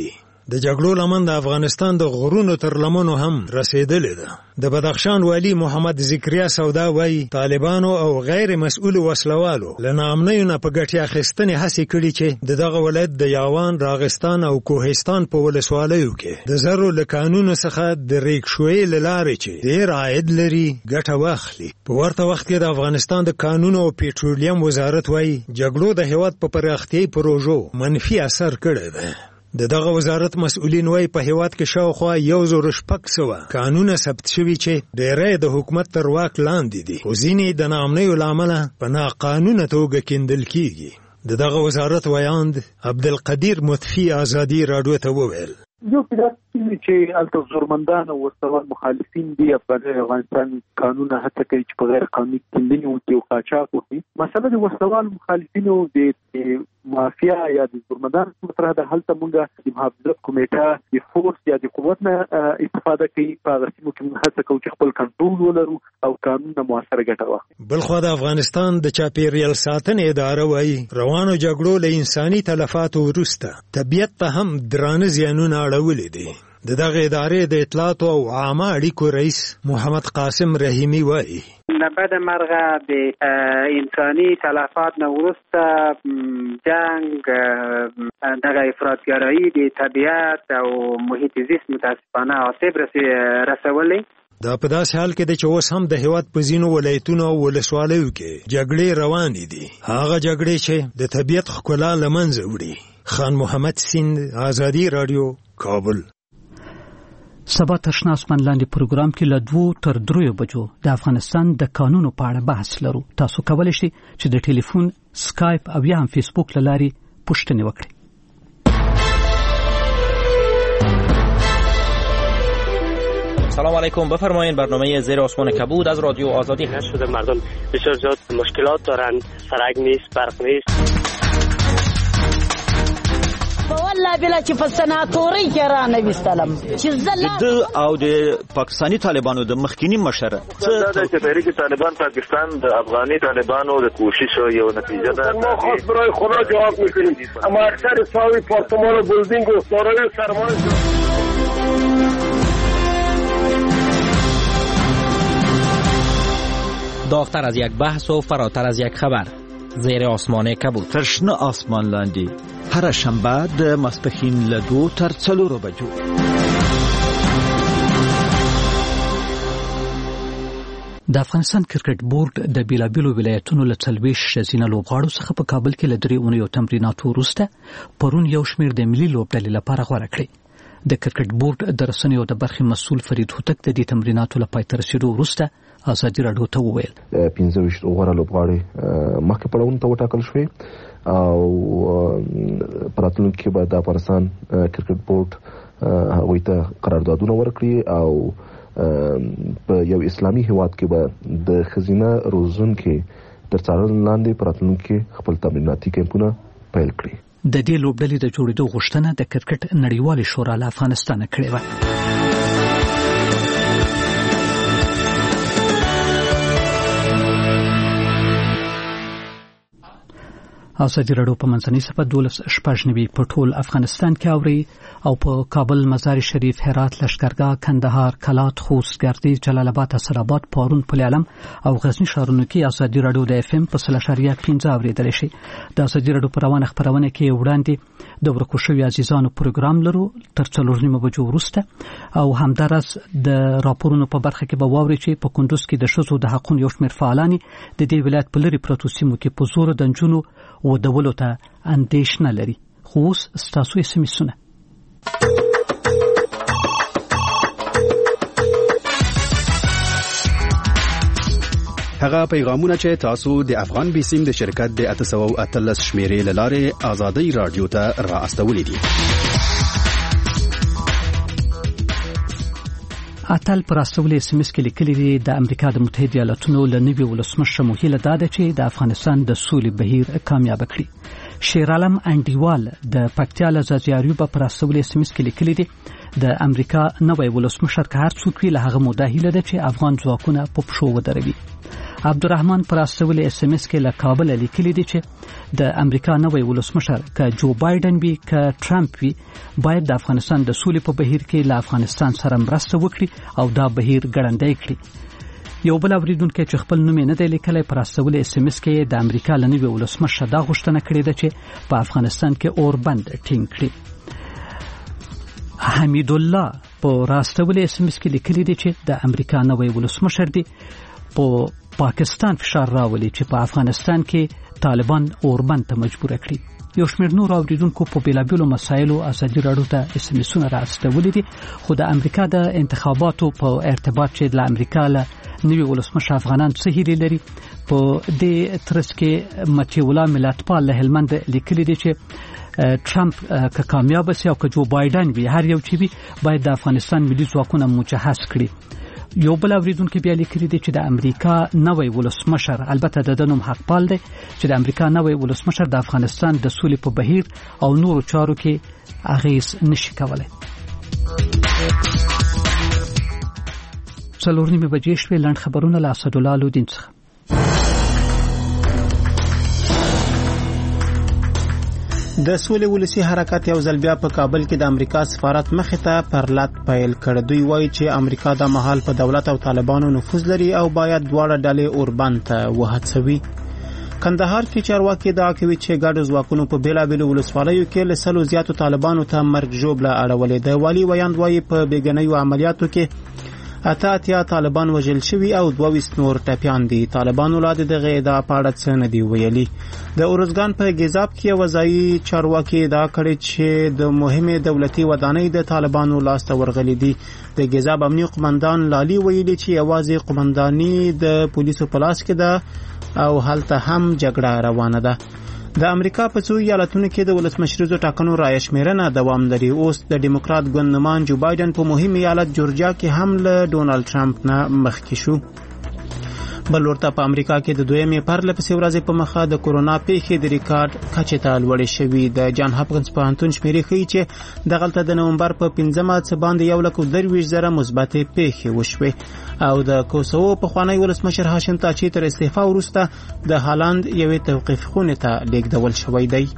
د جګړو لمن د افغانستان د غرونو تر لمنو هم رسیدلې ده. د بدخشان والی محمد ذکریا سودا وایي طالبانو او غیر مسؤل وسلوالو له ناامنیو نه په ګټه اخیستنې هڅې کړي چې دغه ولایت د یاوان، راغستان او کوهستان په ولسوالیو کې د زرو له قانونو څخه د ریکشوي لارې چې ډېر عاید لري ګټه واخلي. په ورته وخت کې د افغانستان د قانونو او پېټرولیم وزارت وایي جګړو د هیواد په پراختیايي پروژو منفي اثر کړی دی. دغه وزارت مسؤلین وایي په هیواد کې شاوخوا 1,600 قانونه ثبت شوي چې ډېری د حکومت تر واک لاندې دي، خو ځینې د ناامنیو له امله په ناقانونه توګه کیندل کیږي. دغه وزارت وایاند عبدالقدیر مطفی آزادي راډیو ته وویل یو پیدات چې الته زورمندان او ورسره مخالفین دي افغانستان قانونه هڅه کوي چې په غیر قانوني کیندنې وکړي او قاچاق وکړي. مسله د ورسره مخالفینو د مافیا یا د زورمندان مطرح ده. هلته موږ د محافظت کمیټه د فورس یا د قوت نه استفاده کوي په غسیمو کې موږ هڅه کوو چې خپل کنټرول ولرو او قانون نه موثره ګټه واخلو. بلخو د افغانستان د چاپیریال ساتنې اداره وایي روانو جګړو له انساني تلفاتو وروسته طبیعت ته هم درانه زیانونه اړولي دي. دغه ادارې د اطلاعات او عامه اړیکو رئیس محمد قاسم رحیمی وایي بعد مرغه د انساني تلفات نه وروسته جنگ دغه افراطګرایي د طبیعت او محیط زیست متاسفانه آسیب رسولی. دا په داسې حال کې د چې اوس هم د هیواد په ځینو ولایتونو او ولسوالیو کې جګړې روانې دي، هغه جګړې چې د طبیعت ښکلا له منځه وړي. خان محمد سیند، آزادي راډیو، کابل. سبا تر شنه اسمان لاندې پروګرام کې له 2 تر 3 بجو د افغانستان د قانونو په اړه بحث لرو. تاسو کولی شئ چې د ټلیفون، سکایپ او یا هم فیسبوک له لارې پوښتنې وکړئ. سلام علیکم، بفرمایید. برنامه زیر آسمان کبود از رادیو آزادی هست. شده مردم بسیار زیاد مشکلات دارند، سرک نیست، برق نیست. والله بلا چې په سناتوري کې را نه وستلم چې زله او د پاکستانی طالبانو د مخکینی مشره چې تحریک طالبان پاکستان د افغاني طالبانو د کوشش یو نتیجه ده. ما خاص برای خدا جواب میکنیم، اما اکثر ساوی پارتمان و بلدینگ و سارای سرمایه داغتر از یک بحث و فراتر از یک خبر. زیر آسمان کبود. تر شنه آسمان لاندې هر شنبه د ماسپښین له 2 تر 4 بجو. د افغانستان کرکټ بورډ د بیلابیلو ولایتونو له 40 ښځینه لوبغاړو څخه په کابل کې له 3 اونیو تمریناتو وروسته پرون یو شمېر د ملي لوبډلې لپاره غوړه کړې. د کرکټ بورډ د رسنیو د برخې مسؤل فرید هوتک د دې تمریناتو له پای ته رسیدو وروسته آزادي راډیو ته وویل 15 غوړه لوبغاړي مخکې پړاوونو ته وټاکل شوې او پراتلونکو کې به د افغانستان کرکټ بورډ هغوی ته قراردادونه ورکړي او په یو اسلامي هیواد کې به د خزینه روزونکو تر څارنې لاندې پراتلونکو خپل تمریناتي کمپونه پیل کړي. د دې لوبډلې د جوړېدو غوښتنه د کرکټ نړیوالې شورا له افغانستان کړې و. آزادي راډیو په منځنۍ صفحه 12 په ټول افغانستان کې اوري او په کابل، مزار شریف، هرات، لشکرګاه، کندهار، کلات، خوست، ګردیز، جلال آباد، اسراباد، پارون، پل علم او غزنی ښارونو کې آزادي راډیو د اف ام په 0.15 اوریدل شي. د آزادي راډیو په روانه خبرونه کې وړاندې د ورکو شوی عزیزانو پروګرام لرو تر 4 بجو وروسته او همدارس د راپورونو په برخه کې به واوري چې په کندوز کې د ښځو د حقوقو یو شمېر فعالان د دې ولایت په لري پروتو سیمو کې په زور د نجونو و دولو ته اندېښنه لري. خو اوس ستاسو SMS-ونه. هغه پیغامونه چې تاسو د افغان بیسیم د شرکت د 813 شمیرې لاره آزادۍ رادیو ته را استولې دي. اتل پر استولې SMS کې لیکلي دي د امریکا د متحده ایالاتونو له نوي ولسمشر موهیله داده چې د افغانستان د سولې بهیر کامیاب کړي. شیر عالم انډیوال د پکتیا له زازیاریو پر استولې SMS کې لیکلي دي د امریکا نوی ولسمشر که هر څوک وی له هغه موده هیله ده چې افغان ځواکونه په پښو ودروي. عبدالرحمن پر استول اس ام اس کې له کابل لیکلي دي چې د امریکا نوی ولسمشر ک جو بایدن وی ک ټرمپ وی باید د افغانستان د سولې په بهیر کې له افغانستان سره مرسته وکړي او دا بهیر ګړندی کړي. یو بل اوریدونکو چې خپل نوم نه دی لیکلی پر استول اس ام اس کې د امریکا له نوی ولسمشر دا غوښتنه کړې ده چې په افغانستان کې اوربند ټینګ کړي. حمید الله په راستول اس ام اس کې لیکلي دي چې د امریکا نوی ولسمشر دی په پاکستان فشار راولي چې په افغانستان کې طالبان اوربند ته مجبور کړي. یو شمېر نور اوریدونکو په بیلابیلو مسایلو ازادي راډیو ته اس ام اسونه راستولي دي، خو د امریکا د انتخاباتو په ارتباط چې د امریکا له نوی ولسمشر افغانان څه هیلې لري په دې ترڅ کې متي الله ملتپال له هلمند لیکلي دي چې ټرمپ که کامیاب شي او که جو بایدن وي هر یو چې وي باید د افغانستان ملي ځواکونه مجهز کړي. یو بل اوریدونکو بیا لیکلي دي چې د امریکا نوی ولسمشر البته د دنوم حقپال دی چې د امریکا نوی ولسمشر د افغانستان د سولې په بهیر او نورو چارو کې اغیز نشي کولای. 4:30 بجې شوې. لاند خبرونه له اسدالله لودین څخه. د سولې ولسی حرکت یو ځل بیا په کابل کې د امریکا سفارت مخې ته پرلط پیل کړ. دوی وایي چې امریکا د محل په دولت او طالبانو نفوذ لري او باید دواړه ډلې اوربند ته وهڅوي. کندهار کې چارواکي دا کوي چې ګډ ځواکونو په بیلابیلو ولسوالیو کې له 100 زیاتو طالبانو ته مرګ ژوبله اړولې ده. والی ویاند وایي په بیګنیو عملیاتو کې اتیا طالبان وژل شوي او 22 نور ټپیان دي. طالبانو لا دغه ادعا په اړه څه نه دی ویلي. د اورزګان په ګیزاب کې وځایي چارواکي دا کړي چې د مهمه دولتي ودانۍ د طالبانو لاس ته ورغلي دي. د ګیزاب امنیي قومندان لالي ویلي چې یوازې قومنداني د پولیسو په لاس کې ده او هلته هم جګړه روانه ده. د امریکا په څو ایالتونو کې د ولسمشریزو ټاکنو رایه شمیرنه دوام لري. اوس د ډیموکرات ګوند نمان جو بایدن په مهم ایالت جورجیا کې هم له ډونالد ټرمپ نه مخکې شو. بل ورته په امریکا کې د دویمې پرلپسې ورځې په مخه د کورونا پیښې د ریکارډ کچې ته لوړې شوې. د جان هاپکینز پوهنتون شمیرې ښیي چې دغلته د نومبر په 15 څه باندې 123,000 مثبتې پیښې وشوې او د کوسوو پخوانی ولسمشر هاشم تاچي تر استعفا وروسته د هالند یوې توقیف خونې ته لیږدول شوی دی.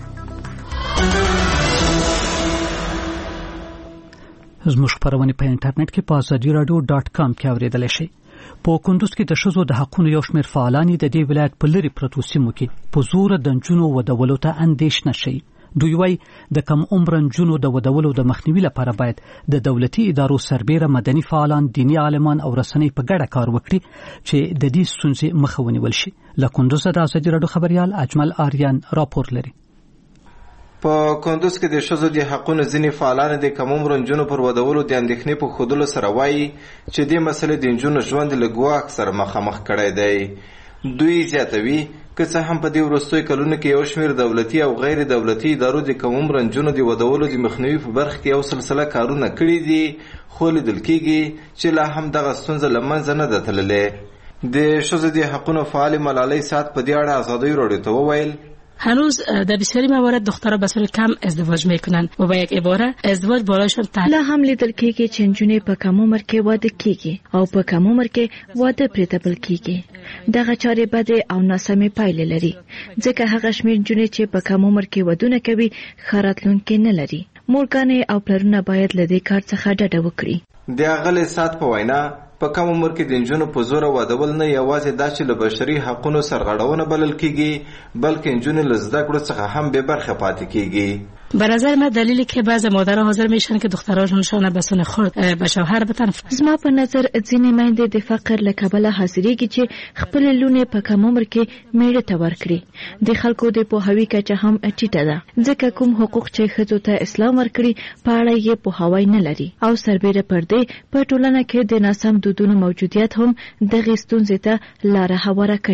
زموږ خبرونه په انټرنیټ کې په azadiradio.com کې اوریدل شي. په کندوز کې د ښځو د حقوقو یو شمېر فعالان د دې ولایت په لری پروتو سیمو کې په زور د نجونو ودولو ته اندېښنه شي. دوی وايي د کم عمر نجونو د ودولو د مخنیوي لپاره باید د دولتي ادارو سربېره مدني فعالان، دینی عالمان او رسنۍ په ګډه کار وکړي چې د دې ستونزې مخه ونیول شي. له کندوز د ازادي راډیو خبريال اجمل آریان راپور لري. په کندوز کې د ښځو د حقوقو ځینې فعالان د کم عمر نجونو پر ودولو د اندېښنې په ښودلو سره وایي چې دې مسلې د نجونو ژوند له ګواښ سره مخامخ کړی دی. دوی زیاتوي که څه هم په دې وروستیو کلونو کې یو شمېر دولتي او غیر دولتي ادارو د کم عمر نجونو د ودولو د مخنیوي په برخه کې یو سلسله کارونه کړي دي، خو لیدل کېږي چې لا هم دغه ستونزه له منځه نه ده تللې. د ښځو د حقوقو فعال ملالۍ ساعت په دې اړه ازادي راډیو ته وویل هنوز در بسیاری موارد دخترها به صورت کم ازدواج میکنن و با یک عباره ازدواج بالایشان لا هم لیدل کېږي چې نجونې په کم عمر کې واده کېږي او په کم عمر کې واده پرېتبل کېږي. دغه چارې بدې او ناسمې پایلې لري ځکه هغه شمېر نجونې چې په کم عمر کې ودونه کوي ښه راتلونکی نه لري. مورګانې او پلرونه باید له دې کار څخه ډډه وکړي. د اغلې سات په وینا په کم عمر کې د نجونو په زور وادول نه یوازې دا چې له بشري حقوقو سرغړونه بلل کېږي بلکې نجونې له زده کړو څخه هم بې برخه پاتې کېږي. به نظر من دلیلی که بعضی مادرها حاضر میشن که دختراشون به سن خود به شوهر بتن. زما په نظر ځینې میندې د فقر له کبله حاضرېږي چې خپل لونې په کم عمر کې میړه ته ورکړي. د خلکو د پوهاوي کچه هم ټیټه ده ځکه کوم حقوق چې ښځو ته اسلام ورکړي په اړه یې پوهاوی نه لري او سربېره پر دې په ټولنه کې د ناسم دودونو موجودیت هم دغې ستونزې ته لاره هواره کړې ده.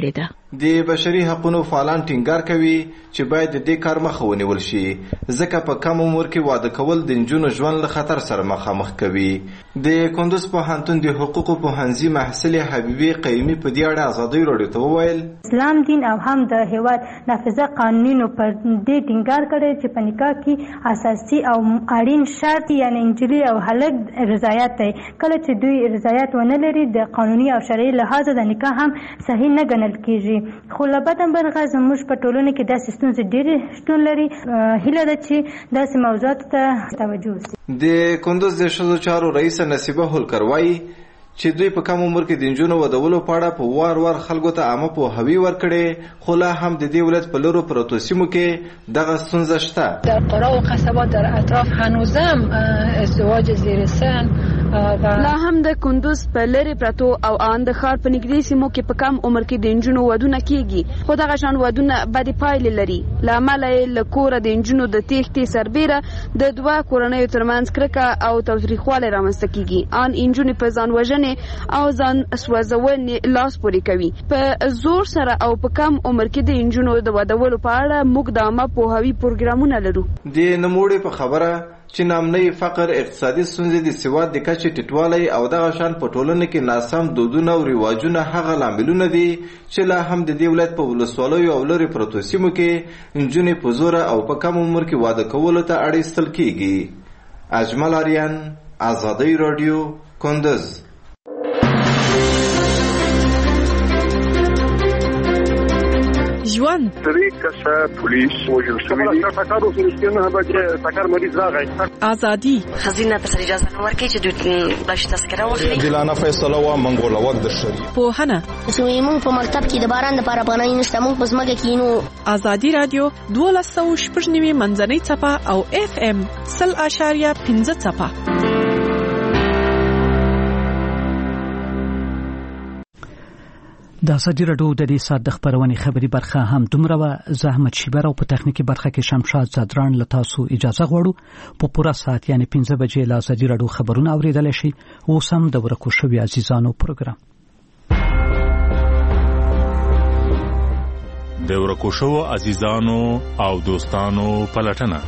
د بشري حقوقو فعالان ټینګار کوي چې باید د دې کار مخه ونیول شي ځکه په کم عمر کې واده کول د نجونو ژوند له خطر سره مخامخ کوي. د کندوز پوهنتون د حقوقو پوهنځي محصلې حبیبي قیمي په دې اړه ازادي راډیو ته وویل اسلام دین او هم د هیواد نافذه قانونونو پر دې ټینګار کړی چې په نکاح کې اساسي او اړین شرط یعنی انجلي او هلک رضایت دی. کله چې دوی رضایت ونه لري د قانوني او شرعي لحاظ د نکاح هم صحیح نه ګڼل کیږي. خو له بده مرغه زموږ په ټولنه کې داسې ستونزې ډېرې شتون لري. هیله ده چې داسې موضوعاتو ته توجه وشي. د کندوز د ښځو چارو رئیسه نصیبه هولکر وایي چې دوی په کم عمر کې د نجونو ودولو په اړه په وار خلکو ته عامه پوهاوی ورکړي، خو لا هم د دې ولایت په لرو پرتو سیمو کې دغه ستونزه شته. در قرا و قصبات در اطراف هنوزم ازدواج زیر سن لا هم د کندوز په لری پرتو او ان د ښار په نږدې سیمو کې په کم عمر کې د نجونو ودونه کیږي، خو دغه شان ودونه بدې پایلې لري. لامل یې له کوره د نجونو د تېښتې سربیره د دوه کورنیو ترمنځ کرکه او تاوتریخوالی رامنځته کیږي. ان نجونې په ځان وژنې او ځان سوځونې لاس پورې کوي. په زور سره او په کم عمر کې د نجونو د ودولو په اړه موږ د عامه پوهاوي پروګرامونه لرو. د نوموړي په خبره چې نامنۍ فقر، اقتصادي ستونزې، د سواد د کچې ټیټوالی او دغه شان په ټولنه کې ناسم دودونه او رواجونه هغه لاملونه دي چې لا هم د دې ولایت په ولسوالیو او لرې پرتو سیمو کې نجونې په زوره او په کم عمر کې واده کولو ته اړ ایستل کیږي. اجمل آریان، ازادي راډیو، کندوز. ژوند درې کسه پولیس وژل شوي دي. ټکر وسو نه بچ ټکر مریض راغی. ازادي خزینه په اجازه ورکړي چې دوی بش تذکره واخلي. دلانه فیصله وا منګول وخت د شری پوهنه زموږ په مکتب کې د باران لپاره پناه نشته، موږ په ځمکه کې نو. ازادي رادیو 1290 منځنۍ څپه او اف ام 0.5 څپه. د ازادي راډیو د دې ساعت د خبرونې خبري برخه هم دومره و. زحمت شیبر او په تخنیکی برخه کې شمشاد زادران له تاسو اجازه غواړو. په پوره ساعت یعنی 15 بجې له ازادي راډیو خبرونه اوریدل شي. اوس هم د ورکو شوی عزیزانو پروګرام د ورکو شو عزیزانو او دوستانو پلټنه.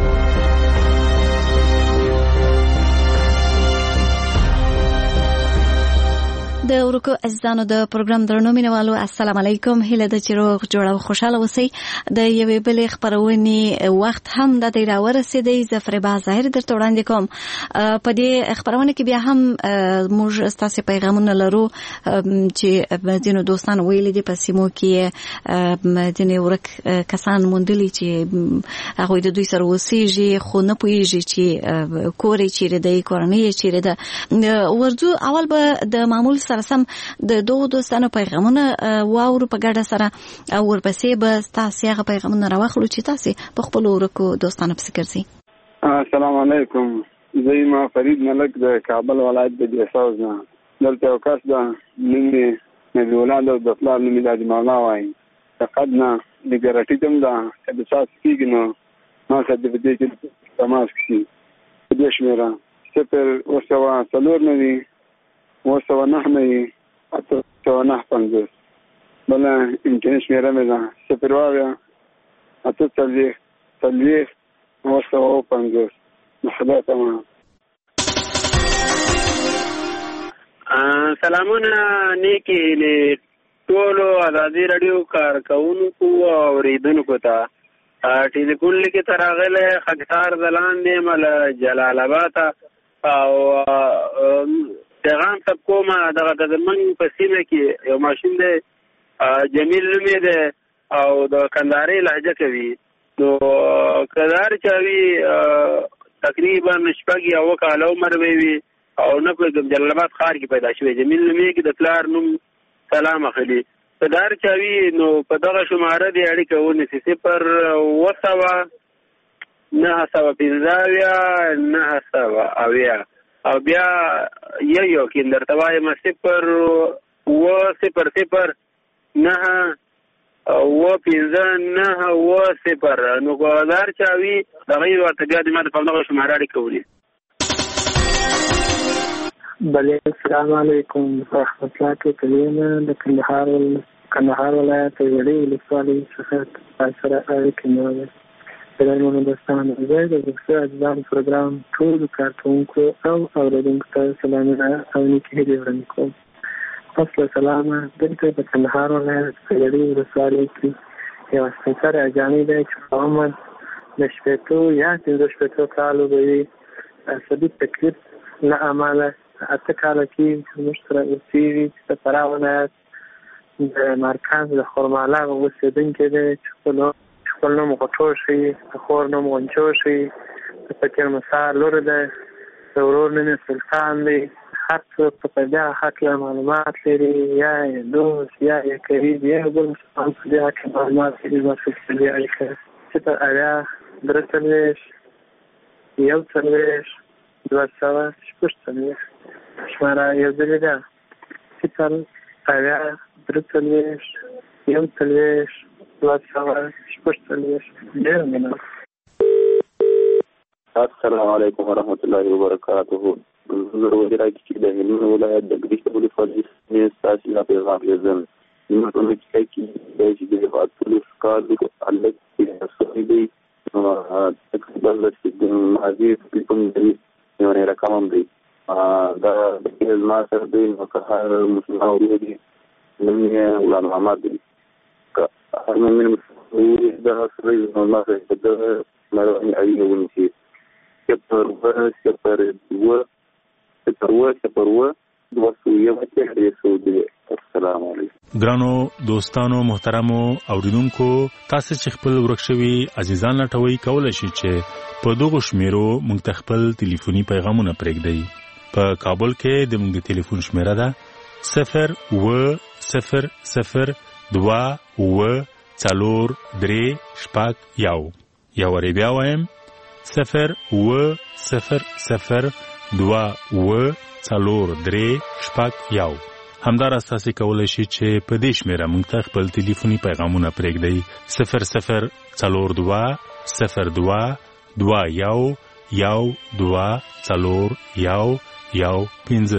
د ورکو عزیزانو د پروګرام درنو مینوالو السلام علیکم. هیله ده چې روغ جوړ او خوشاله اوسئ. د یوې بلې خبرونې وخت هم د دې را ورسېدی. زفربا ظاهر درته وړاندې کوم. په دې خبرونه کې بیا هم موږ ستاسو پیغامونه لرو چې ځینو دوستان ویلي دي په سیمو کې ځینې ورک کسان موندلي چې هغوی د دوی سره اوسېږي خو نه پوهېږي چې کور یې چیرې دی، کورنۍ یې چیرې ده. ورځو اول به د معمول سم د دوه دوستانو پیغامونه واورو په ګډه سره او ورپسې به تاسو هغه پیغامونه راوخلو چې تاسو په خپل ورکو دوستانو پسې ګرځئ. السلام علیکم. زه ما فرید ملک د کابل ولایت د دیساوز نه. دلته یو کس ده نوم نبی ولاد او د پلار نوم د مولا وایي. فقط نه د ګرټی تم ده چې د تاسو کېږي نو ما څه د دې کې تماس کړي. د دې شمیره صفر ورسوه څلور نه وي وسو نه نه اته نه پنځه بل انټرنیټ شمیره مې ده صفر وایا اته تلويخ وسو پنځه خدا تمام. سلامونه نیکی له ټولو ازادي رادیو کارکونکو او اوریدونکو ته. ټلیفون لیکي تراغله خاکسار زلان دی مل جلال آباد او پیغام تب کومه دغه د زمون په سیمه کې یو ماشین دی جمیل نوم دی او د کندهاري لهجه کوي. نو کندهار چاوي تقریبا شپږ یا اوه کاله عمر وي او نه په جلال آباد ښار کې پیدا شوی. جمیل نوم کې د پلار نوم سلام اخلي. کندهار چاوي نو په دغه شماره دی اړیکه ونیسي 0 9 9 او بیا یو کې درته وایم 0 0 0 9 و 15 9 و 0 نو ګوزار چاوي دغه ورته بیا د ماده په دغه شماره اړیکه ونی. بله السلام علیکم ورحمت الله وبرکاته. د کندهار کندهار ولایت وړې ولسوالۍ څخه سره اړیکې نیولې. قدرمنو دوستانو، زه د روغتیا اجزام پروګرام ټولو کارکوونکو او اورېدونکو ته سلامونه او نیکې هیلې وړاندې کوم. پس له سلامه دلته په کندهار ولایت وړې ولسوالۍ کې یوه سپېڅلی اجانۍ دی چې په عمر د 15 یا 15 کالو به وي. عصبي تکلیف له امله 8 کاله کې زموږ سره اوسېږي چې د فراه ولایت د مرکز د خرمالغ اوسېدونکی دی چې خپل نوم غټو شي، د خور نوم غنچو شي، د فقیر موسی لور دی، د ورور نوم سلطان دی. هر څوک په دې هکله معلومات لري، یا یې دوست یا یې قریب یا بل مسلمان په دې هکله معلومات لري، ورسره دې اړیکه 080 شماره یو ځلې ده 080 ډېر مننه. السلام علیکم ورحمۃ اللہ وبرکاتہ. زه وزیرای کې د هلمند ولایت د ګریشت ولسوالۍ ستاسو لا پیغام لرم. نو په دې کې د فاطمه کارو الله دې تقریبا د ماضي په دې یو نه رقم دی دا د ما سره د مکهر مسلمان ورودي نومي غلام محمد دی که هر مومن دا سره ما سره د مرونی اړینه ونشي سپر السلام علیکم. ګرانو دوستانو محترمو اوریدونکو، تاسو چې خپل ورکشوي عزیزان لټوي کولای شئ چې په دغه شمیرو مونږ ته خپل ټلیفوني پیغامونه پرېږدئ. په کابل کې د مونږ د ټلیفون شمیره ده 0800243 یا وری بیا وایم 0800243 همدار اساسي کولای شي چې په دې شمیره مونږ ته خپل ټلیفوني پیغامونه پرېږدئ 00221224115.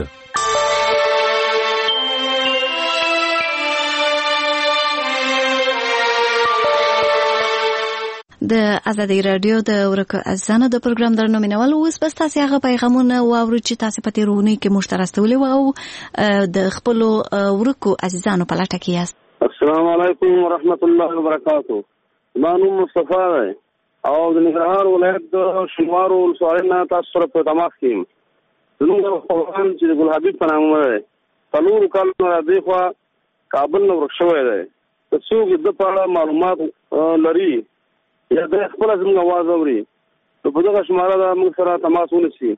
د ازادي رادیو د ورکو ازانه د پروګرام درنومینول اوس بس تاسو هغه پیغامونه واورئ چې تاسو په تیرونی کې مشترکستولې او د خپل ورکو عزیزانو په لټه کې یاست. السلام علیکم ورحمت الله وبرکاتہ. ما نوم مصطفی دی او د ننګرهار ولایت د شینوارو ولسوالۍ نه تاسو سره په تماس کې یم. زموږ خپلوان چې د ګل حبیب په نامه دی 4 کالو راځي خو کابل نه ورک شوی دی. که څوک د په اړه معلومات لري یا د خپل زموږ आवाज اوري نو په دغه شماره دا موږ سره تماس ونیسي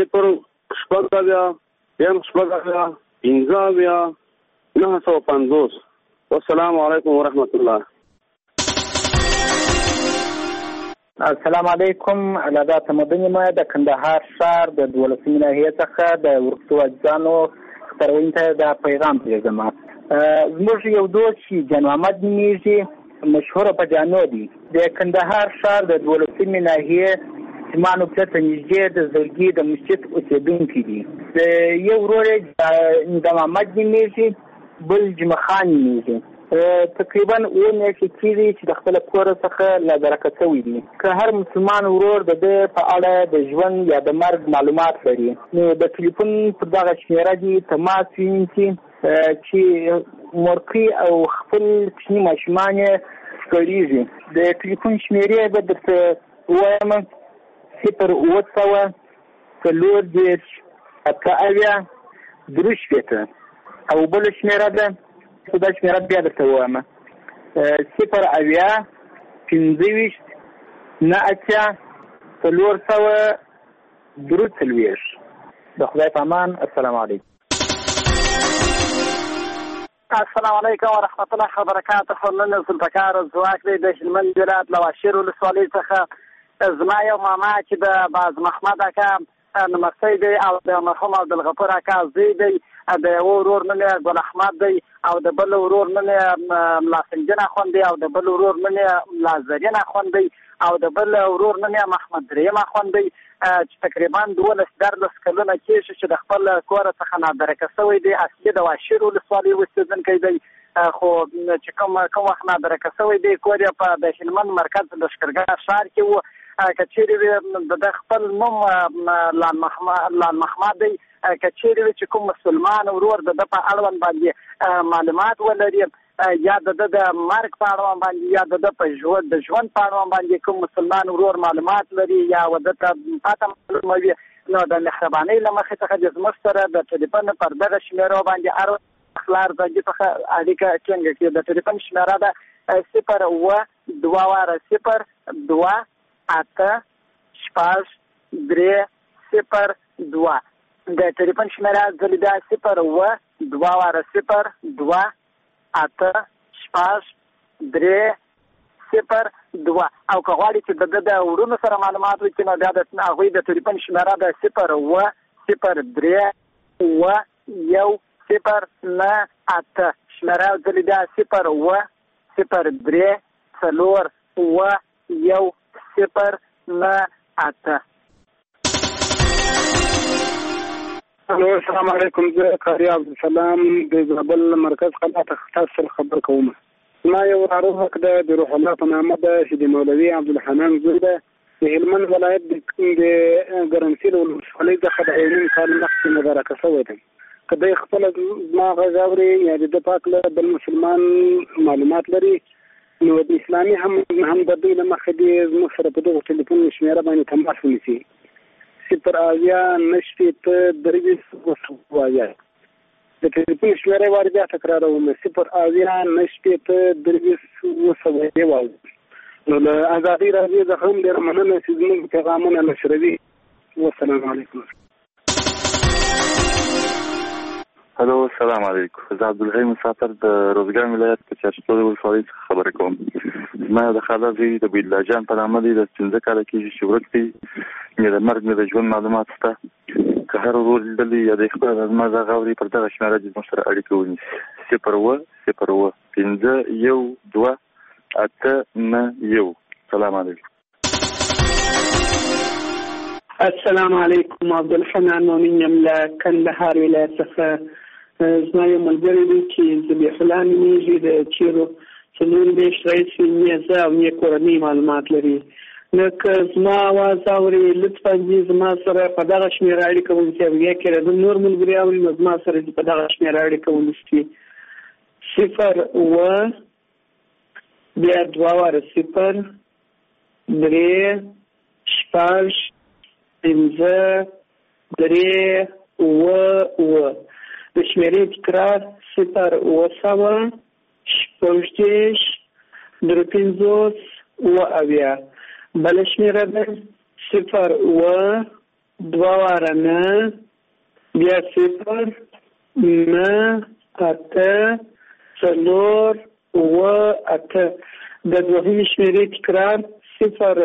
0 والسلام علیکم ورحمت الله. السلام علیکم. علاده تمدنی ما د کندهار ښار د 12 ناحیې څخه د ورکو اجزانو خبرونه ته د پیغام پیغام زموږ یو دوست چې جان محمد نیږي مشهور په جانو دی د کندهار ښار د 12 ناحیې سیمانو په تنځي د زړګي د مسجد اوسېدونکي دي. د یو ورور د محمد نیږي بل جمخان نیږي تقریبا ونه کېږي چې د خپل کور څخه لا برکت وي دي. که هر مسلمان ورور د په اړه د ژوند یا د مرګ معلومات لري نو د ټلیفون په دغه شمیره دي تماس ونیسي چې مورکي او خپل کوچني ماشومان کړيږي. د ټلیفون شمیرې به درته وایم 0 او بل شمیره ده دا شمیره بیا درته وایم 0 د خدای په امان. السلام علیکم. السلام علیکم ورحمت الله وبرکاته. نن زلفکار زواک دی د هلمند ولایت لواشیر ولسوالۍ څخه. زما یو ماما چې د باز محمد اکا نمستی دی او د مرحوم عبدالغفور اکا زوی دی. د یو ورور نوم یې ګل احمد دی او د بل ورور نوم یې ملا سنجن اخوند دی او د بل ورور نوم یې ملا زرین اخوند دی او د بل ورور نوم یې محمد دریم اخوند دی چې تقریبا 12 کلونه کېږي چې د خپل کور څخه نادرکه شوی دی. اصلي د واشیر ولسوالۍ اوسېدونکی دی. خو چې کوم وخت نادرکه شوی دی کور یې په د هلمند مرکز لښکرګاه ښار کې و. که چیرې د خپل نوم لال محمد دی، که چیرې چې کوم مسلمان ورور د په اړوند باندې معلومات ولري یا د مرګ په اړوند باندې یا د په ژوند په اړوند باندې کوم مسلمان ورور معلومات لري یا ودته پاته معلومه وي، نو د مهربانۍ له مخې څخه د زموږ سره د ټلیفون پر دغه شمیرو باندې هر خلار ځای څخه اړیکه ټینګه کړي. د ټلیفون شمیره ده 0 د ټلیفون شمیره ځلې ده 0 او که غواړي چې د وروڼو سره معلومات وکړي نو بیا د هغوی د ټلیفون شمیره ده 0 شمیره ځلې ده 0 السلام علیکم. زه قاری عبدالسلام د زابل مرکز قلعه تختص سره خبر کوم. ما یو وراره د روح الله په نامه ده چې د مولوي عبدالحنان زوی ده. د هلمند ولایت د ګرمسیر ولسوالۍ څخه د یو نیم کال مخکې مبارکه شوی دی. که دی خپله زما غږ اوري یا د ده پاک له بل مسلمان معلومات لري نو د اسلامي هم د دوی له مخې دې زموږ سره په دغو ټلیفون شمېره باندې تماس ونیسي. 0 د ټلیفون شمیره وارد بیا تکراروم 0 نو له ازادي راډیو څخه هم ډېره مننه چې زموږ پیغامونه نشروي. والسلام علیکم. هلو السلام علیکم. زه عبدالحی مسافر د روزګان ولایت په چارشتو ولسوالۍ څخه خبرې کوم. زما د خاله زوی د بیدلا جان په نامه دی، د 15 کاله کېږي چې ورک دی. مې د مرګ مې د ژوند معلومات شته، که هر ورور لیدلی یا د خپله زما غږ اوري پر دغه شمېره دې زموږ سره اړیکه ونیسي 0 سلام علیکم. السلام علیکم. عبدالحنان مومن یم له کندهار ولایت څخه. زما یو ملګری دی چې ذبیح الله نومیږي، د چیرو 4 میاشتې راهیسې نه زه او نه کورنۍ معلومات لري. نو که زما آواز اوري لطفا دې زما سره په دغه شمېره اړیکه ونیسي او یا که د نور ملګري اوري نو زما سره دې په دغه شمېره اړیکه ونیسي 0 بیا 2 د شمیرې تکرار 0 بل شمیره ده 0 بیا 0 د دوهمې شمیرې تکرار 0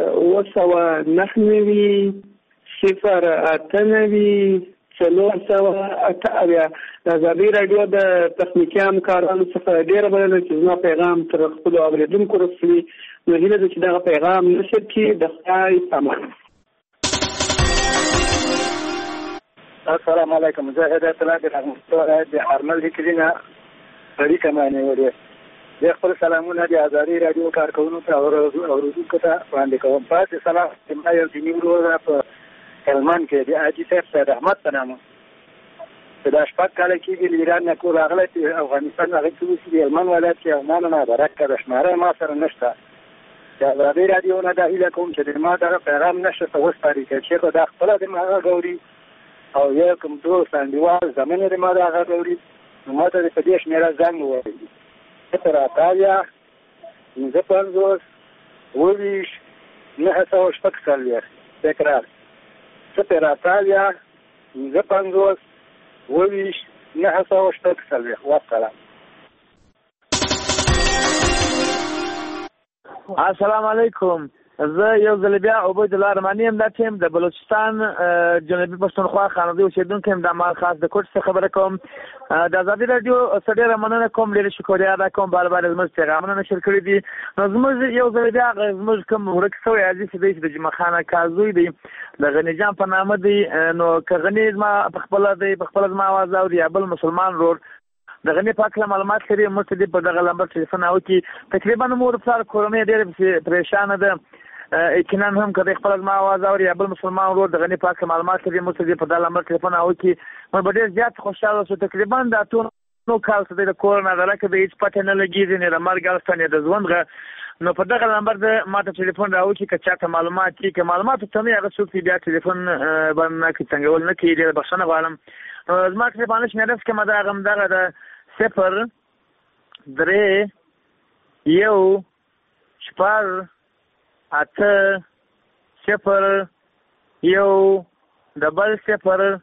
د ازادي راډیو د تخنیکي همکارانو څخه ډېره مننه چې زما پیغام تر خپلو اورېدونکو رسوي. نو هیله ده چې دغه پیغام نشر کړي. د خدای پامان. السلام علیکم. زه هدایت الله د ارمل لیکلینه اړیکه معنی ولې د خپل سلامونه د ازادي راډیو کارکونکو ته اورېدونکو ته وړاندې کوم. پاتې سلام ما یو دیني ورور په هلمند کې د حاجي صاحب سید احمد په نامه دا شپږ کاله کېږي له ایران نه کور راغلی چې افغانستان هغې ته اوسي د هلمند ولایت کې ماله مبارکه ده. شماره ما سره نشته. د ازادي راډیو نه دا هیله کوم چې د ما دغه پیغام نشر ته وسپاري که چېرته دا خپله د ما غږ اوري او یا کوم دوست انډیوال زمین د ما دا غږ اوري نو ما ته په دې شمېره زنګ ووهي 0 تکرار 0 والسلام. السلام علیکم. زه یو ځل بیا عبید الله رحماني یم. دا ټیم د بلوچستان جنوبي پښتونخوا خانادي اوسېدونکی یم. د مال خاص د کوټ څخه خبره کوم. د ازادي راډیو څخه ډېره مننه کوم. ډېره شکریه ادا کوم. بار زموږ پیغامونه نشر کړي دي. نو زموږ یو ځل بیا زموږ کوم ورک شوی عزیز دی چې د جمعه خانه کازوی دی د غني جان په نامه دی. نو که غني زما په خپله دی په خپله زما اواز اوري یا بل مسلمان ورور دغه نه پاک معلومات لري موږ ته په دغه نمبر ټلیفون او کې تقریبا مور پلار کورنۍ ډېر پریشان ده یقینا هم کله خپل ما आवाज اوري بل مسلمان ورو دغه نه پاک معلومات لري موږ ته په دغه نمبر ټلیفون او کې موږ ډېر زیات خوشاله شو تقریبا دا ټول نو کال څه د کورونه دلته به هیڅ پته نه لګیږي نه د مرګ الستانه د ژوند نو په دغه نمبر د ماته ټلیفون راوچی که چاته معلومات کې معلومات ته مې هغه څوک بیا ټلیفون باندې کې څنګه ول نه کیږي بخښنه غواړم زما ټلیفون شمیره کې مده غم دغه د 0 3 1 0 8 0 1 0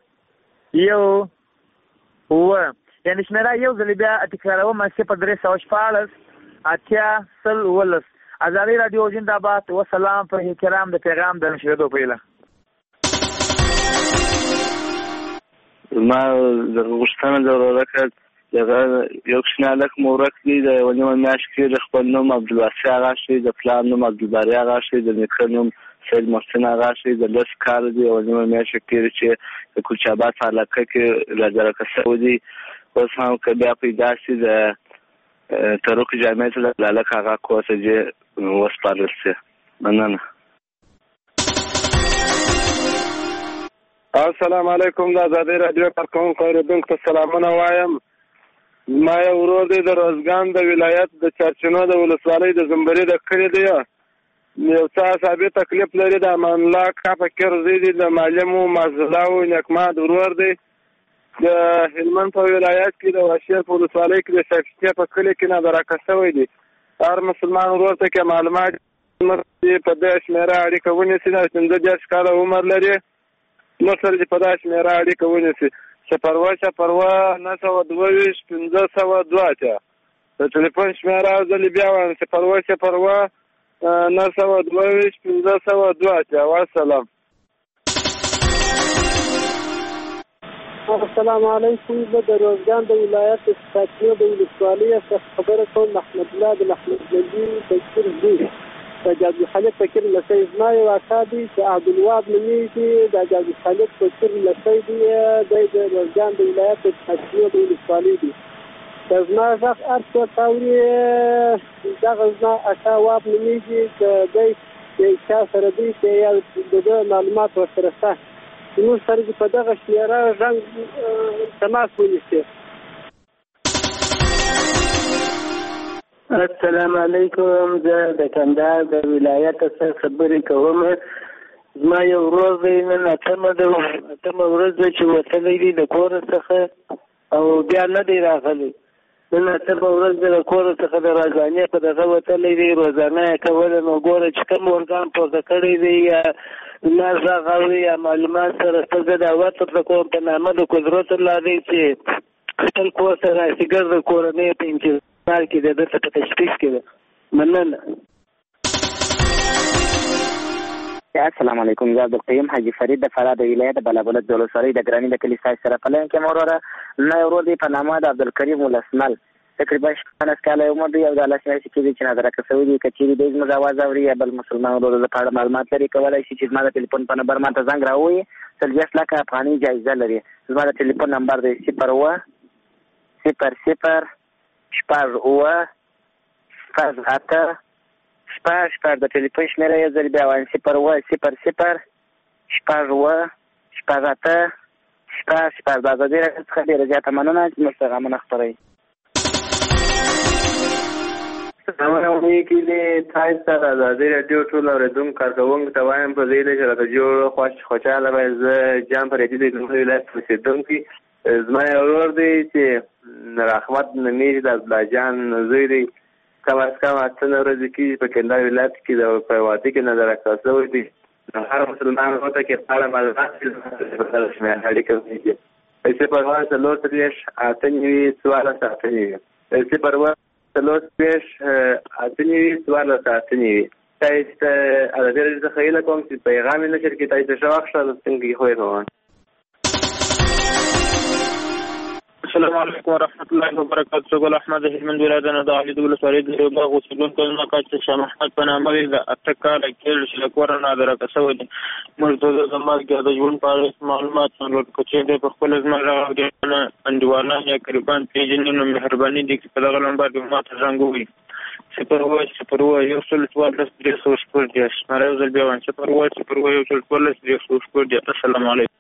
1 یعنی شمیره یو ځل بیا تکراروم 0 اتیا سل ولس ازادي رادیو زنده‌باد و سلام په احترام د پیغام د نشریدو پیله ما غوښتنه ضروره کړ دغه یو شنالک مورک دی د ونیو میاش کې د خپل نوم عبدالواسع آغا شي د پلان نوم عبدالباری آغا شي د نیکه نوم سید محسن آغا شي د لس کال دی ونیو میاش کې چې د کوچابات علاقه کې راځره کسو دی اوس هم که بیا پیدا شي د تروک جامعه ته لاله کاغه کوسه چې وسپارل شي مننه. السلام علیکم د آزادۍ رادیو کارکونکو اوریدونکو ته سلامونه وایم. ما یو ورور دی د روزګان د ولایت د چارچینو د ولسوالۍ د زمبري د کلي دی یو څه اعصابي تکلیف لري د امان الله کا فکر زی دی د معلمو مازلاو نکماد ورور دی د هلمند په ولایت کې د واشیر په ولسوالۍ کې د شفقیه په کلي کې نادرکه شوی دی. هر مسلمان ورور ته کې معلومات په دې شمیره اړیکه ونیسي د 15 کاله عمر لري نو سره چې په دې شمیره اړیکه ونیسي پروا 922 1502 د ټلیفون شمیره ځلې بیا وانه پروا 922 1502 والسلام. السلام علیکم زه د روزګان د ولایت چارچینو د ولسوالۍ څخه خبره کوم. محمد الله د محمد نبی فکر دی د جابر خالد فکر لسی زما یو اکا دی چې عبدالوهاب نومیږي د جابر خالد فکر لسی دی د روزګان د ولایت چارچینو د ولسوالۍ دی. زما غږ هر څوک اوري دغه زما اکا واب نومیږي چې دی یو چا سره دی چې د معلومات ورسره شته نو سره په دغه شمیره رنګ تماس ونیسي. السلام علیکم زه د کندهار د ولایت څخه خبرې کوم. زما یو ورځ دی نن اتمه ورځ ده چې وتلی دی د کور څخه او بیا نه دی راغلی. نن اتمه ورځ ده د کور څخه د راځانې په دغه وتلی دی روزانه یې کوله نو ګوره چې کوم ارګان پورته کړی دی یا ما غاوي یا معلومات سره څه د اوت تر کوم په نامه د قدرت الله دی چې خپل کور سره سیګر د کورنۍ په انتظار کې د دې په تشخیص کې مننه. السلام علیکم زه عبدالقیوم حاجی فرید د فراه د ولایت بلابلد د ولسوالۍ د ګراني د کلي سره په لین کې موروره نه ورور دی په نامه د عبدالکریم ولسمل تقریبا 15 کاله عمر دی او د الله شای چې کې چې نظر کسوي دي کچېری د زما आवाज اوري یا بل مسلمان ورور د پاړه معلومات لري کولای شي چې زما د ټلیفون په نمبر ماته زنګ راوي 30 لک افغاني جایزه لري. زما د ټلیفون نمبر دی 0 0 شپږ اوه شپږ اته شپږ د ټلیفون شمیره یې ځل بیا وایم 0 0 شپږ اوه شپږ اته شپږ د آزادۍ رادیو څخه ډېره زیاته مننه چې موږ پیغامونه خپروئ. سلامونه کې دې تاسو ته د آزادۍ رادیو ټول اورېدونکو کارکوونکو ته وایم په دې چې راته جوړ خوشحاله وای. زه جان فریدي د زموږ ولایت اوسېدونکی. زما یو ورور دی چې رحمت نومیږي د عبدالله جان زوی دی. کم از کم 8 ورځې کېږي په کندهار ولایت کې په واده کې نظر شوی دی. هر مسلمان ورته کې په اړه معلومات شمیره اړیکه ونیسي. پیسې پروا 3 8 سوال ساتنی پیسې پروا 3 8 سوال ساتنی تاسو ته د دې څخه خیال کوم چې پیغام نشر کې تاسو شواخ شته څنګه خو یې السلام علیکم ورحمۃ اللہ وبرکاتہ. ګل احمد هلمند ولایت نه د علي دولت ولید د غوسلون کله چې شاه محمد په نامه د اتکال کېل چې کورونه درکسو دي موږ د زمال کې د ژوند په اړه معلومات څنګه کوچې د خپل زمره راغلي انډیوالان یا قریبان پیژنې نو مهرباني دي چې په دغه لمبر کې ماته څنګه وي سپرو یو څل څوار د ریسورس پر دي ماره زل بیا وان سپرو یو څل څوار د ریسورس پر دي. السلام علیکم.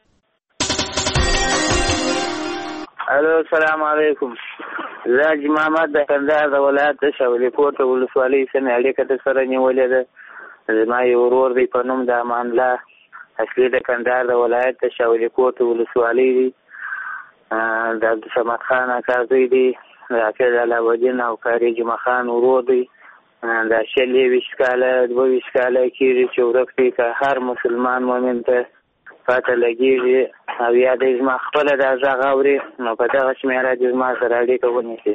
الو السلام علیکم. زاج محمد د کندهار د ولایت شاولې کوټ ولسوالۍ سمې اړیکه سره نیولې ده. زما یو ورور دی په نوم د امان الله اصلي د کندهار د ولایت شاولې کوټ ولسوالۍ دی. د عبدالصمد خان اکا زوی دی. د حافظ علاوالدین او قاري جمعه خان ورور دی. د شلې 20 کاله 22 کاله کېږي چې ورک دی که هر مسلمان مؤمن ته پاته لګېږي او یا د زما خپله دا غږ اوري نو په دغه شمېره دې زما سره اړیکه ونیسي.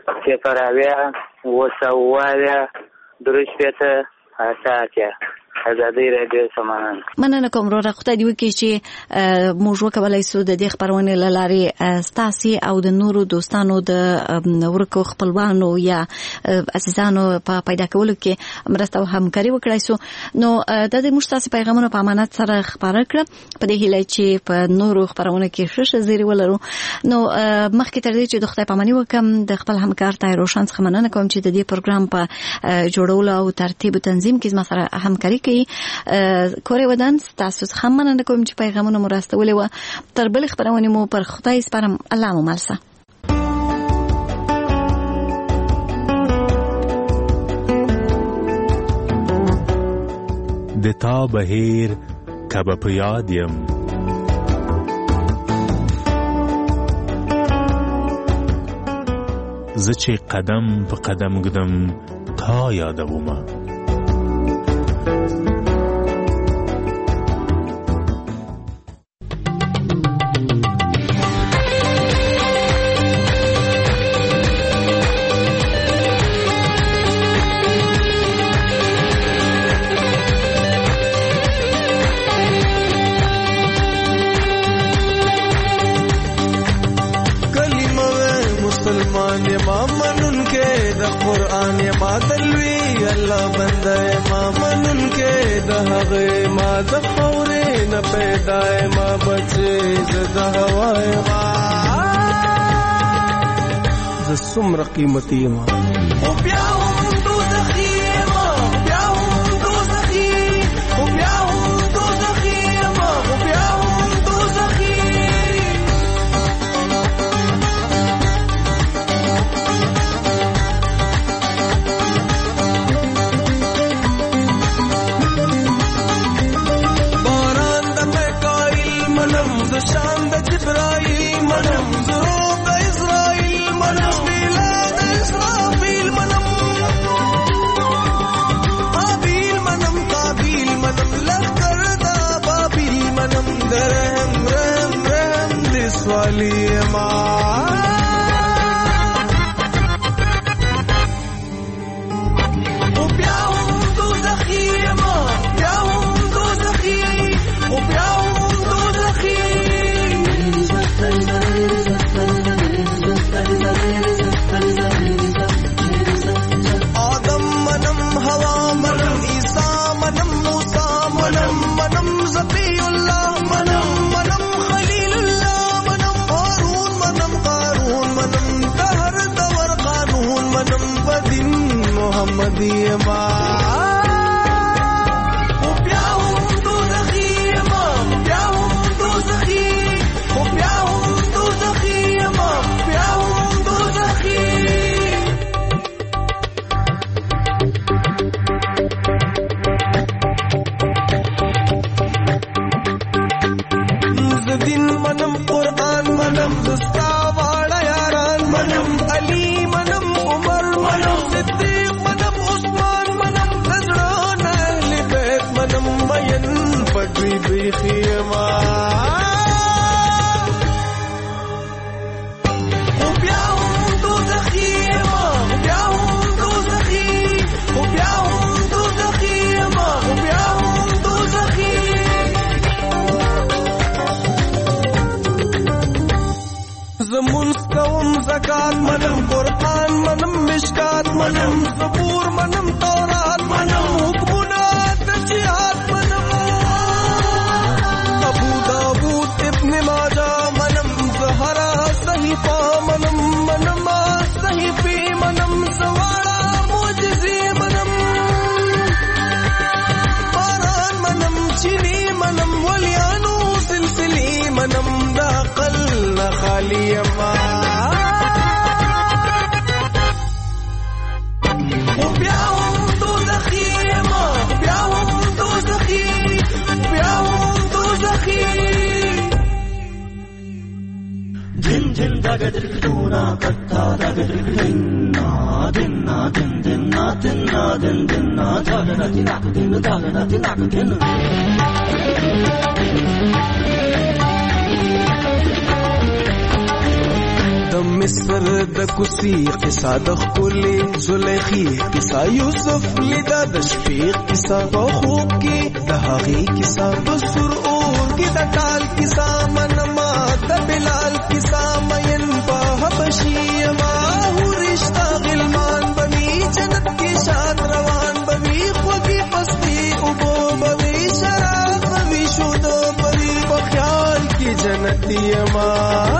0 ازادي راډیو سمانان. مننه کوم وروره خدای دې وکړي چې موږ وکولای شو د دې خبرونې له لارې ستاسي او د نورو دوستانو د ورکو خپلوانو یا عزیزانو په پیدا کولو کې مرسته او همکاري وکړای شو. نو د دې موږ تاسو پیغامونه په امانت سره خبره کړه په دې هیله چې په نورو خبرونه کې ښه زیری ولرو. نو مخکې تر دې چې د خدای پاماني وکم د خپل همکار تای روشن څخه مننه کوم چې د دې پروګرام په جوړولو او ترتیب او تنظیم کې زما سره همکاري کورې ودان. تاسو څخه مننه کوم چې پیغامونه مو راستولې و. تر بل خبرونه مو پر خدای سپارم. الله مو ملسه. د تا بهیر کبه په یاد یم زه چې قدم په قدم ګدم تا یادومه سمر قیمتی ما او بیا هم دوزخی ما بیا هم دوزخی او بیا هم دوزخی ما او بیا هم دوزخی باران د میکائیل منم ز شان د جبرائیل منم زروب د اسرائیل منم والی ما او بیا هم دوزخی ما بیا هم دوزخی او بیا هم دوزخی آدم منم هوا منم عیسی منم موسی منم منم ذبی الله منم منم خلیل الله محمدی ما او بیا هم دوزخی ما بیا هم دوزخی او بیا هم دوزخی ما بیا هم دوزخی زدین منم قرآن منم زستا واړه یاران منم علی منم عمر منم صدیق منم عثمان زمونس کوم زکات منم قرآن منم مشکات منم زبور منم تورات منم حکمونه د جهاد منم ابو داود ابن ماجه منم زهرا صحیفه منم منم صحیفه منم زواړه معجزې منم باران منم چینی منم ولیانو سلسلې منم د عقل نه خالی ما او بیا هم دوزخي ما بیا هم دوزخي بیا هم دوزخي din din daga dikuna katta daga dinna dinna din dinna dinna din dinna daga dinna dinna daga dinna dinna د مصر د کوسی قصه د خولي زلیخي قصه یوسف لیدا د شفیق قصه په خوب کې د هغې قصه په سر اور کې د ټال قصه منما د بلال قصه مین په حبشي ما ورشتہ غلمان بني جنت کې شاد روان بوي خوږي پستی او بوي شراب بوي شود بوي په خیال کې جنتي ما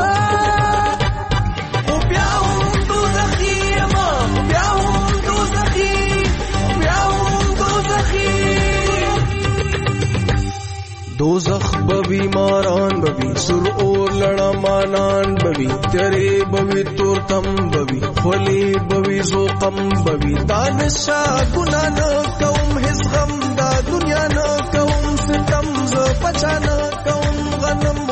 دوزخ بوی ماران بوی سر اور لڑا مانان بوی تیرے بوی تورتم بوی خولی بوی زوقم بوی دانشا گناہ نہ کوم حس غم دا دنیا نہ کوم ستم ز پچا نہ کوم غنم